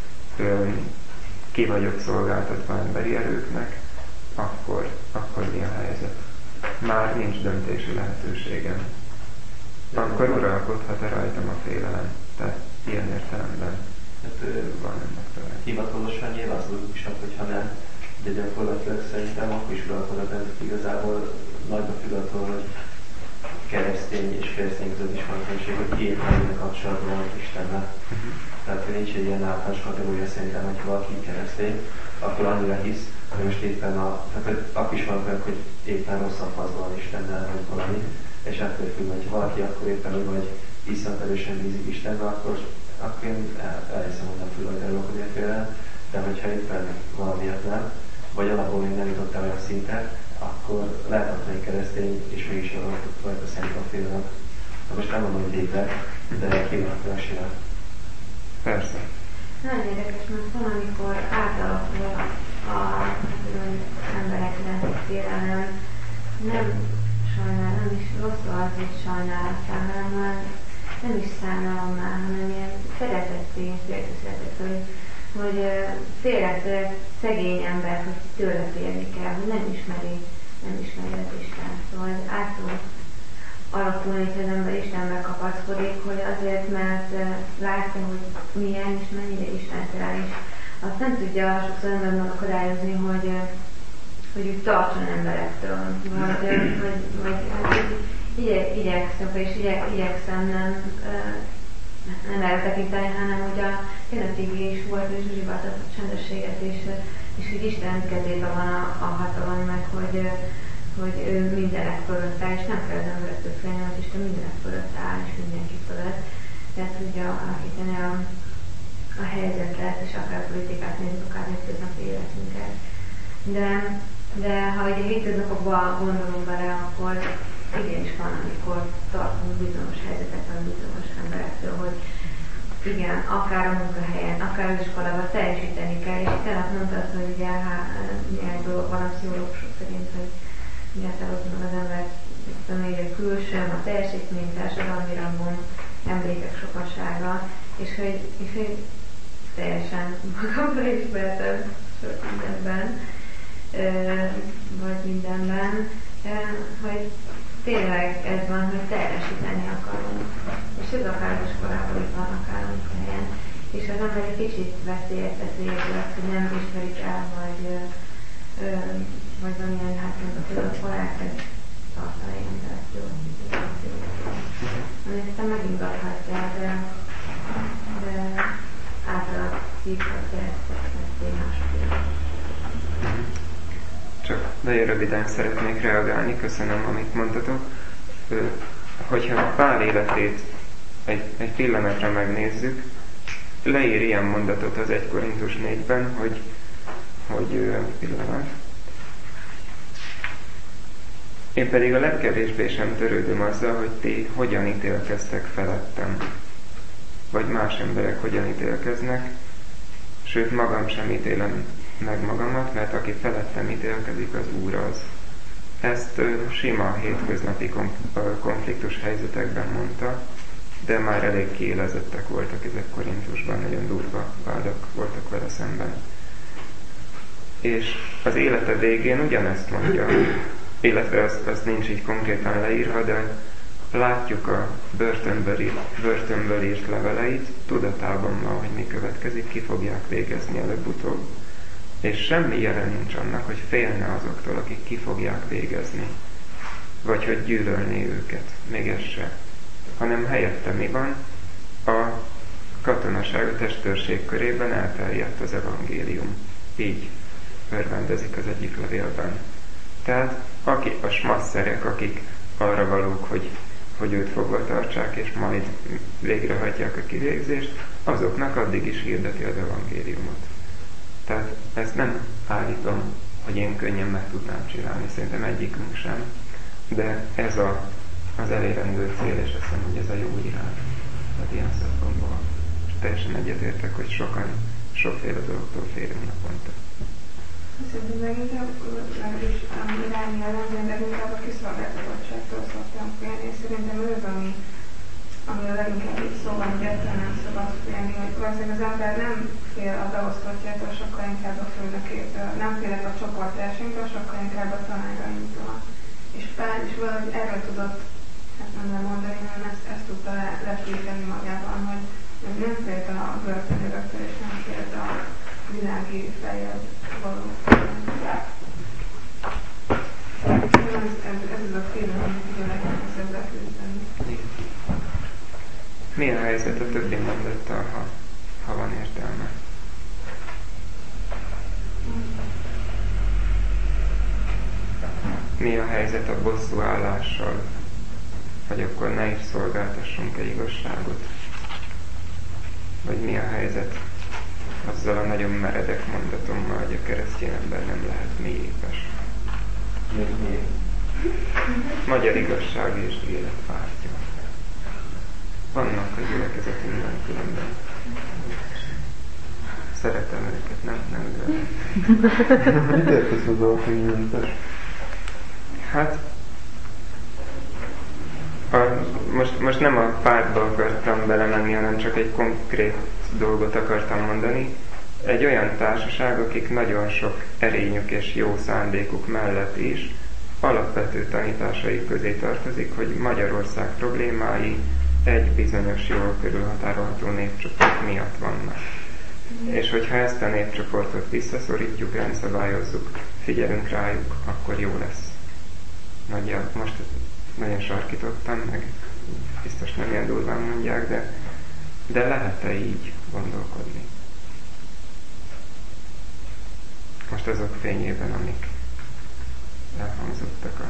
ki vagyok szolgáltatva emberi erőknek, akkor, akkor mi a helyzet? Már nincs döntési lehetőségem. Akkor uralkodhat-e rajtam a félelem? Tehát ilyen értelemben
hát,
van ennek talán.
Hivatalosan nyilván az logikusabb, hogyha nem, de gyakorlatilag szerintem akkor is uralkodhat, ez igazából nagyba függ attól, hogy keresztény és keresztény között is van különbség, hogy ki éppen kapcsolatban van Istennel. Uh-huh. Tehát, hogy nincs egy ilyen általános kategória szerintem, hogy valaki keresztény, akkor annyira hisz, hogy most éppen a, tehát akkor is van olyan, hogy éppen rosszabb fazban van Istennel, vagy valami, és ettől függ, hogy valaki akkor éppen úgy, vagy iszonyat erősen bízik Istenbe, akkor, akkor én el, elhiszem, hogy nem tud rajta elolkodni a félelem, de hogyha éppen valamiért nem, vagy alapból még nem jutott el olyan szinten, akkor lehet hogy keresztény, és mégis alapot rajta szerintem a félelem. Na most nem mondom, hogy végleg, de kívánatlan simán.
Persze.
Nagyon érdekes, mert van, amikor átalakul a embereknek félelem, nem sajnál, nem is rossz az, hogy sajnálatán, hanem nem is szánalommá, hanem ilyen szeretetté, féltőszeretet, hogy, hogy félek szegény ember, hogy tőle félni kell, hogy nem ismeri, nem ismeri az Isten. Szóval át tud alakulni, hogy az ember Istenbe kapaszkodik, hogy azért, mert látja, hogy milyen és mennyire Istentelen is. Azt nem tudja sokszor ember akadályozni, hogy, hogy úgy tartson emberektől, vagy, vagy, vagy igye, igyekszem, és igye, igyekszem nem, nem erre tekinteni, hanem hogy a tényleg is volt, és Zsuzsiba a csendességet, és, és hogy Isten kezében van a, a hatalom, meg hogy, hogy ő mindenek fölött áll, és nem kell az emberektől félni, hogy Isten mindenek fölött áll, és mindenki fölött. Tehát tudja alakítani a, a helyzetet, és akár a politikát nézzük, akár hétköznapi életünket. De, de ha ugye hétköznapokban gondolunk bele, akkor igenis van, amikor tartunk bizonyos helyzetekben, bizonyos emberektől, hogy igen, akár a munkahelyen, akár az iskolában teljesíteni kell, és tényleg mondta azt, hogy ugye milyen dolog van a pszichológusok szerint, hogy miért az ember még a külső, a teljesítmény, társadalmi rangon, emlékek sokasága, és hogy, és hogy teljesen magamban is behetem sok mindenben, vagy mindenben, hogy tényleg ez van, hogy teljesíteni akarunk. És ez akár az iskolában is van, akár a munkahelyen. És az ember egy kicsit veszélyeztető érzet, hogy nem ismerik el, vagy, ö, vagy valamilyen, hát mondjuk, akkor elkezd tartani emberektől. Ami aztán megingathatja, de, de általában hívhatja ezt a másokért.
Csak nagyon röviden szeretnék reagálni, köszönöm, amit mondtatok. Hogyha Pál életét egy, egy pillanatra megnézzük, leír ilyen mondatot az egy Korintus négyben, hogy, hogy pillanat. Én pedig a legkevésbé sem törődöm azzal, hogy ti hogyan ítélkeztek felettem, vagy más emberek hogyan ítélkeznek, sőt magam sem ítélem meg magamat, mert aki felettem ítélkezik, az Úr az. Ezt sima hétköznapi konfliktus helyzetekben mondta, de már elég kiélezettek voltak ezek Korintusban, nagyon durva vádak voltak vele szemben. És az élete végén ugyanezt mondja, illetve az, az nincs így konkrétan leírva, de látjuk a börtönből írt, börtönből írt leveleit, tudatában van, hogy mi következik, ki fogják végezni előbb-utóbb. És semmi jelen nincs annak, hogy félne azoktól, akik ki fogják végezni, vagy hogy gyűlölné őket, még ez se. Hanem helyette mi van? A katonaság, a testőrség körében elterjedt az evangélium. Így örvendezik az egyik levélben. Tehát aki a smasszerek, akik arra valók, hogy, hogy őt fogva tartsák, és majd végrehajtják a kivégzést, azoknak addig is hirdeti az evangéliumot. Tehát ezt nem állítom, hogy én könnyen meg tudnám csinálni, szerintem egyikünk sem, de ez a, az elérendő cél, és azt hiszem, hogy ez a jó irány. Tehát ilyen szempontból. És teljesen egyetértek, hogy sokan sokféle dologtól félünk naponta.
Szerintem leginkább, legalábbis irányi ellen, de leginkább a kiszolgáltatottságtól szoktam félni, és szerintem ő az, ami, ami a leginkább így szóval, hogy egyáltalán nem szabad félni, hogy valószínűleg az ember nem fél a beosztottjától, sokkal inkább a főnökétől, nem félek a csoportversenytől, sokkal inkább a tanárainktól. És Pál is valahogy erről tudott, hát nem nem mondani, hanem ezt, ezt tudta le, lefűteni magában, hogy nem félt a börtönőröktől, és nem félt a világi fejjel való. Ez, ez, ez az a félelem, amit ugye legnehezebb leküzdeni.
Mi a helyzet a többi mondattal, ha, ha van értelme? Mi a helyzet a bosszúállással? Vagy akkor ne is szolgáltassunk-e igazságot? Vagy mi a helyzet azzal a nagyon meredek mondatommal, hogy a keresztény ember nem lehet mélyépes? Magyar igazság és élet pártja. Vannak a gyülekezetünkben különben. Szeretem őket, nem, nem őket.
Mit értesz az a mélyépes?
Hát, a, most, most nem a pártba akartam belemenni, hanem csak egy konkrét dolgot akartam mondani. Egy olyan társaság, akik nagyon sok erényük és jó szándékuk mellett is alapvető tanításaik közé tartozik, hogy Magyarország problémái egy bizonyos jól körülhatárolható népcsoport miatt vannak. És hogyha ezt a népcsoportot visszaszorítjuk, rendszabályozzuk, figyelünk rájuk, akkor jó lesz. Nagyjából most nagyon sarkítottam, meg biztos nem ilyen durván mondják, de, de lehet-e így gondolkodni? Most azok fényében, amik elhangzottak a...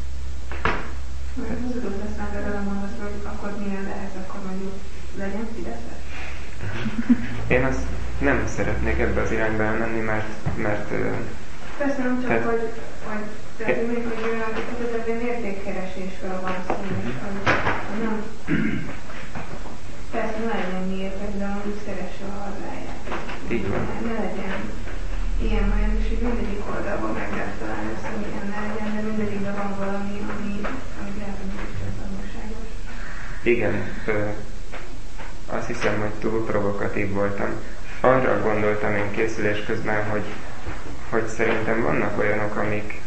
Az jutott eszembe vele mondasz, hogy akkor milyen lehet, akkor mondjuk legyen Fideszes?
Én azt nem szeretnék ebbe az irányba elmenni, mert... mert
persze nem csak, tehát, hogy, hogy tehát még, hogy ez egy értékkeresésről van szó, és hogy nem... Persze ne legyen miért, de amúgy szeresse a hazáját.
Így van.
Ne legyen ilyen olyan, és hogy mindegyik oldalban meg lehet találni azt, hogy ilyen ne legyen, de mindegyikben van valami, ami, ami lehet, hogy is tanulságos.
Igen, ö, azt hiszem, hogy túl provokatív voltam. Arra gondoltam én készülés közben, hogy, hogy szerintem vannak olyanok, amik,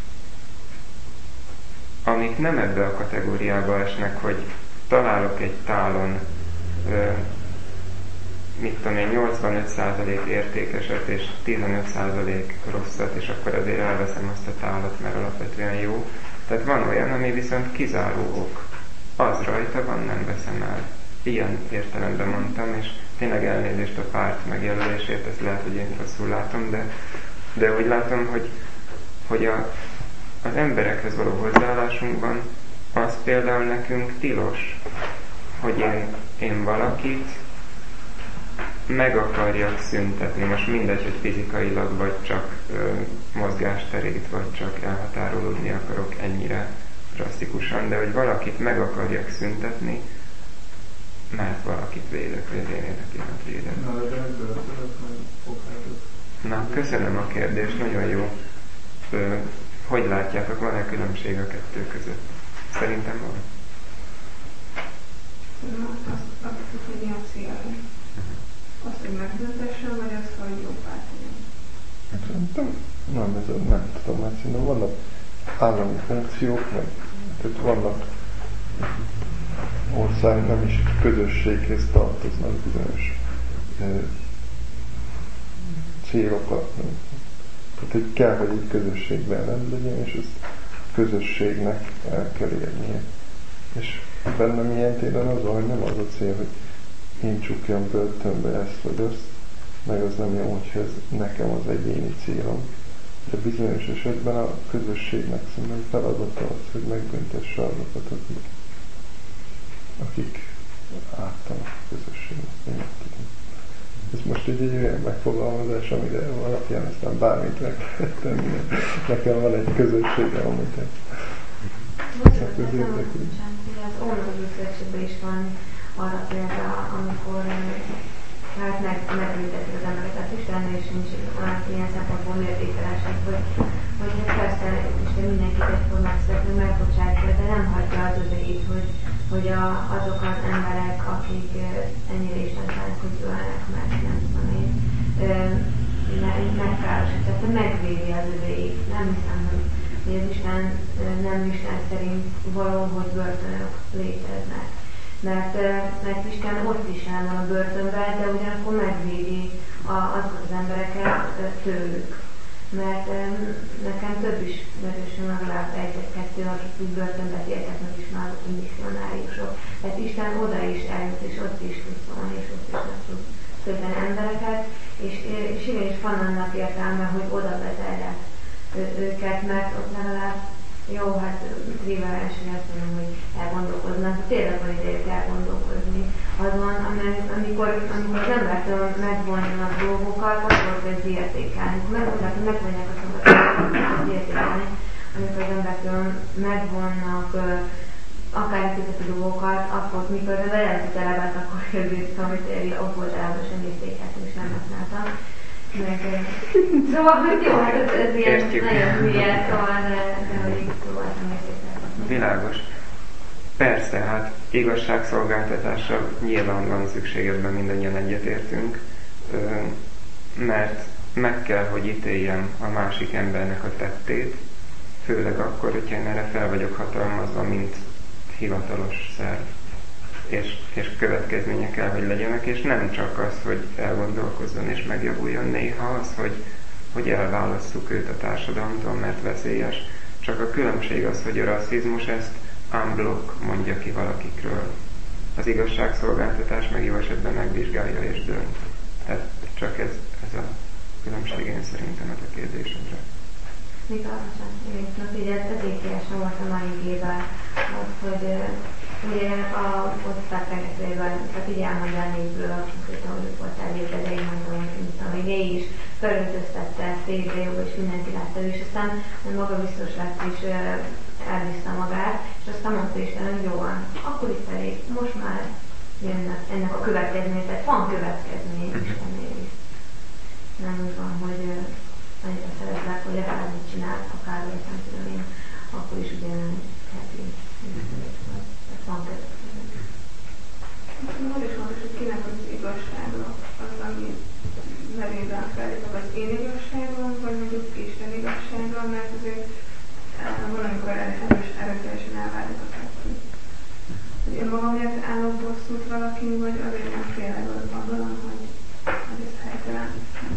amik nem ebbe a kategóriába esnek, hogy találok egy tálon ö, mit tudom én, nyolcvanöt százalék értékeset és tizenöt százalék rosszat, és akkor azért elveszem azt a tálat, mert alapvetően jó. Tehát van olyan, ami viszont kizáró ok. Az rajta van, nem veszem el. Ilyen értelemben mondtam, és tényleg elnézést a párt megjelölésért, ezt lehet, hogy én rosszul látom, de, de úgy látom, hogy, hogy a, az emberekhez való hozzáállásunkban az például nekünk tilos, hogy én, én valakit meg akarjak szüntetni, most mindegy, hogy fizikailag, vagy csak ö, mozgásterét, vagy csak elhatárolódni akarok ennyire drasztikusan, de hogy valakit meg akarjak szüntetni, mert valakit védek, vagy az én érdekémet védek. Na, köszönöm a kérdést, nagyon jó. Ö, hogy látjátok, van-e különbség a kettő között? Szerintem van.
Azt, azt, hogy mi a cél. Azt, hogy megbüntessen, vagy azt, hogy jó párt legyen?
Szerintem nem, ez nem tudom, mert szerintem vannak állami funkciók, meg tehát vannak ország, nem is közösséghez tartoznak bizonyos e, célokat. Tehát, hogy kell, hogy egy közösségben rend legyen, és ezt közösségnek el kell érnie. És bennem ilyen téren az van, hogy nem az a cél, hogy én csukjam börtönbe ezt vagy azt, meg az nem jó, hogy ez nekem az egyéni célom. De bizonyos esetben a közösségnek szerintem feladata az, hogy megbüntesse azokat, akik, akik ártanak a közösségnek. Én nem tudom. Ez most egy, egy olyan megfogalmazás, amire alapján aztán bármit meg lehet tenni. Nekem van egy közösségem, amit én...
Az Óló Gyűjtőségben is van arra példa, amikor hát meg, megbünteti az embereket. Tehát Istennél is nincs olyan ilyen szempontból mértékelések, hogy, hogy persze Isten mindenkit egyformát szeretnő megbocsátja, de nem hagyja az övéit, hogy, hogy a, azok az emberek, akik ennyire Isten szállnak, hogy ölnek meg, nem tudom én, megkárosítja, megvédi az övéit. Nem hiszem, hogy hogy az Isten nem Isten szerint való, hogy börtönök léteznek. Mert, mert Isten ott is el van a börtönben, de ugyanakkor megvédi a, azokat az embereket tőlük. Mert nekem több is merősön legalább egy-kettő, akik úgy börtönbe tértetnek is már misszionáriusok. Tehát Isten oda is eljut, és ott is tud szólni, és ott is meg tud szólni embereket. És, és igenis van annak értelme, hogy oda vezerje őket, mert ott legalább jó, hát triviális, hogy azt mondom, hogy elgondolkoznak, tényleg van idejük elgondolkozni azon, amikor, amikor az embertől megvonnak dolgokat, akkor kezd értékelni. Megmondják, hogy megvonják a szabadságot, kezd értékelni, amikor az embertől megvonnak akár tüzeti dolgokat, akkor mikor az eredeti telepet, akkor kezdődik, amit éri, ott volt elában sem értékeltem, és nem használtam. Meg, szóval, hogy jó, hát ez, ez ilyen nagyon hülye, szóval, de, de hogy szóval nem értékeltem.
Világos. Persze, hát igazságszolgáltatásra nyilván van szükség, ebben mindannyian egyetértünk, mert meg kell, hogy ítéljem a másik embernek a tettét, főleg akkor, hogyha én erre fel vagyok hatalmazva, mint hivatalos szerv. És, és következménye kell, hogy legyenek, és nem csak az, hogy elgondolkozzon és megjavuljon, néha az, hogy, hogy elválasszuk őt a társadalomtól, mert veszélyes. Csak a különbség az, hogy a rasszizmus ezt unblock mondja ki valakikről. Az igazságszolgáltatás meg jó esetben megvizsgálja és dönt. Tehát csak ez, ez a különbség én szerintem ez a kérdésedre.
Még alacsony, én ugye ez ezért volt a mai igében, az, hogy ugye a oszták rengetőjében, tehát így elmondja a népről, hogy ott voltál vége, de én mondom, mint ahogy Gay is felöltöztette szétre, jó, és mindenki látta, és aztán maga biztos lett is elviszta magát, és aztán mondta Isten, hogy jó van, akkor itt elég, most már jönnek ennek a következmény, tehát van következmény Istennél is. Nem úgy van, hogy annyira szeretlek, hogy akármit csinál, akár vagy nem tudom én, akkor is ugyanúgy happy. Tehát van következmény.
Most is fontos, hogy kinek az igazsága az, ami nevében felállítok, az én igazságom, vagy mondjuk Isten igazsága, mert azért valamikor erős erőteljesen elválik a kettő. Hogy én magam miatt állok bosszút valakin, vagy azért nem tényleg azt gondolom, hogy ez is helytelen.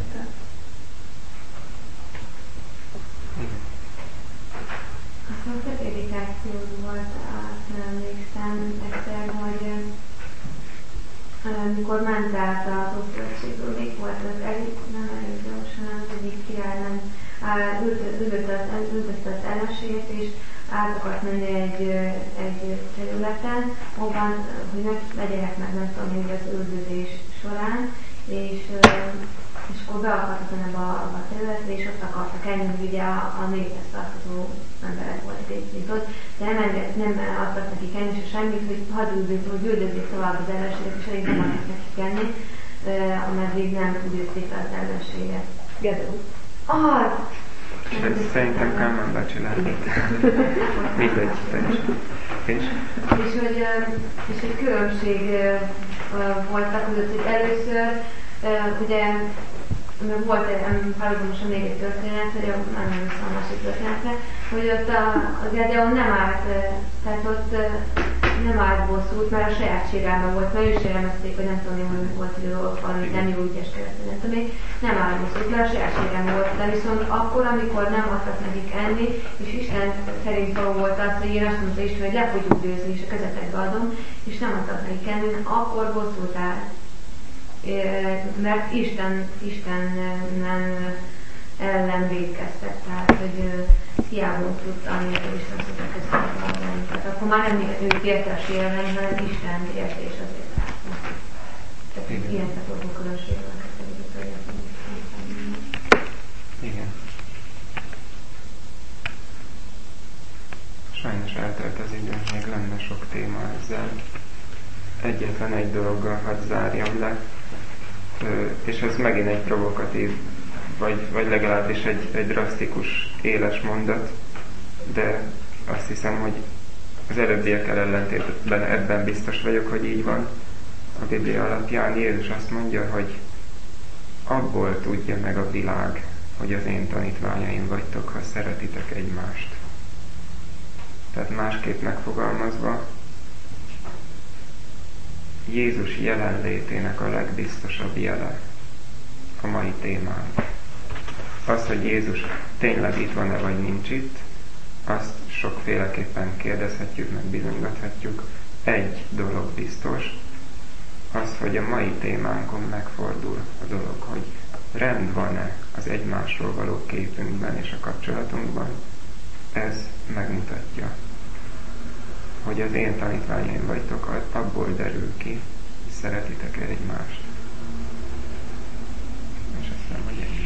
Aztán a prédikáció volt, azt emlékszem egyszer, hogy amikor ment át az Ószövetségből, még volt az elég, nem elég gyorsan, az egyik király nem üldözte az ellenségét, és át akart menni egy, egy területen, ahol, hogy ne legyenek meg, nem tudom, hogy az üldözés során, és, és akkor be akartak menni abba a területre, és ott akartak elni, hogy ugye a, a néphez tartozó emberek voltak egy ott, de nem, enged, nem adtak nekik enni, és semmit, hogy hadd üldözzék, hogy üldözzék tovább az ellenséget, és elég nem adtak nekik enni, ameddig nem üldözték az ellenséget. Gedő. Az!
Szerintem Kálmán bácsi lehetett. Mindegy, teljesen. És?
És hogy, és hogy különbség voltak, hogy először, ugye, volt egy, párhuzamosan még egy történet, hogy nem emlékszem a másik történetre, hogy ott a, a Gedeon nem állt, tehát ott nem állt bosszút, mert a saját sérelme volt, mert ő sérelmezték, hogy nem tudom, hogy volt, hogy valami nem jó ügyes keresztül, nem tudom, nem állt bosszút, mert a saját sérelme volt, de viszont akkor, amikor nem adtak nekik enni, és Isten szerint való volt az, hogy én azt mondta Isten, hogy le fogjuk győzni, és a kezetekbe adom, és nem adtak nekik enni, akkor bosszút állt. Mert Isten, Isten nem ellen védkeztek, tehát hogy hiába tudta, amikor Isten tudta kezdeni adni. Tehát akkor már nem ő kérte a sérelmény, hanem Isten kérte, és azért látva. Tehát ilyen szakokú különbségben kezdődik,
igen. Sajnos eltelt az idő, még lenne sok téma ezzel. Egyetlen egy dologgal hadd zárjam le. és ez megint egy provokatív, vagy, vagy legalábbis egy, egy drasztikus, éles mondat, de azt hiszem, hogy az előbbiekkel ellentétben ebben biztos vagyok, hogy így van. A Biblia alapján Jézus azt mondja, hogy abból tudja meg a világ, hogy az én tanítványaim vagytok, ha szeretitek egymást. Tehát másképp megfogalmazva, Jézus jelenlétének a legbiztosabb jele a mai témánk. Az, hogy Jézus tényleg itt van-e vagy nincs itt, azt sokféleképpen kérdezhetjük, meg bizonygathatjuk. Egy dolog biztos, az, hogy a mai témánkon megfordul a dolog, hogy rend van-e az egymásról való képünkben és a kapcsolatunkban, ez megmutatja, hogy az én tanítványaim vagytok, abból derül ki, hogy szeretitek egymást. És azt nem, hogy ennyi.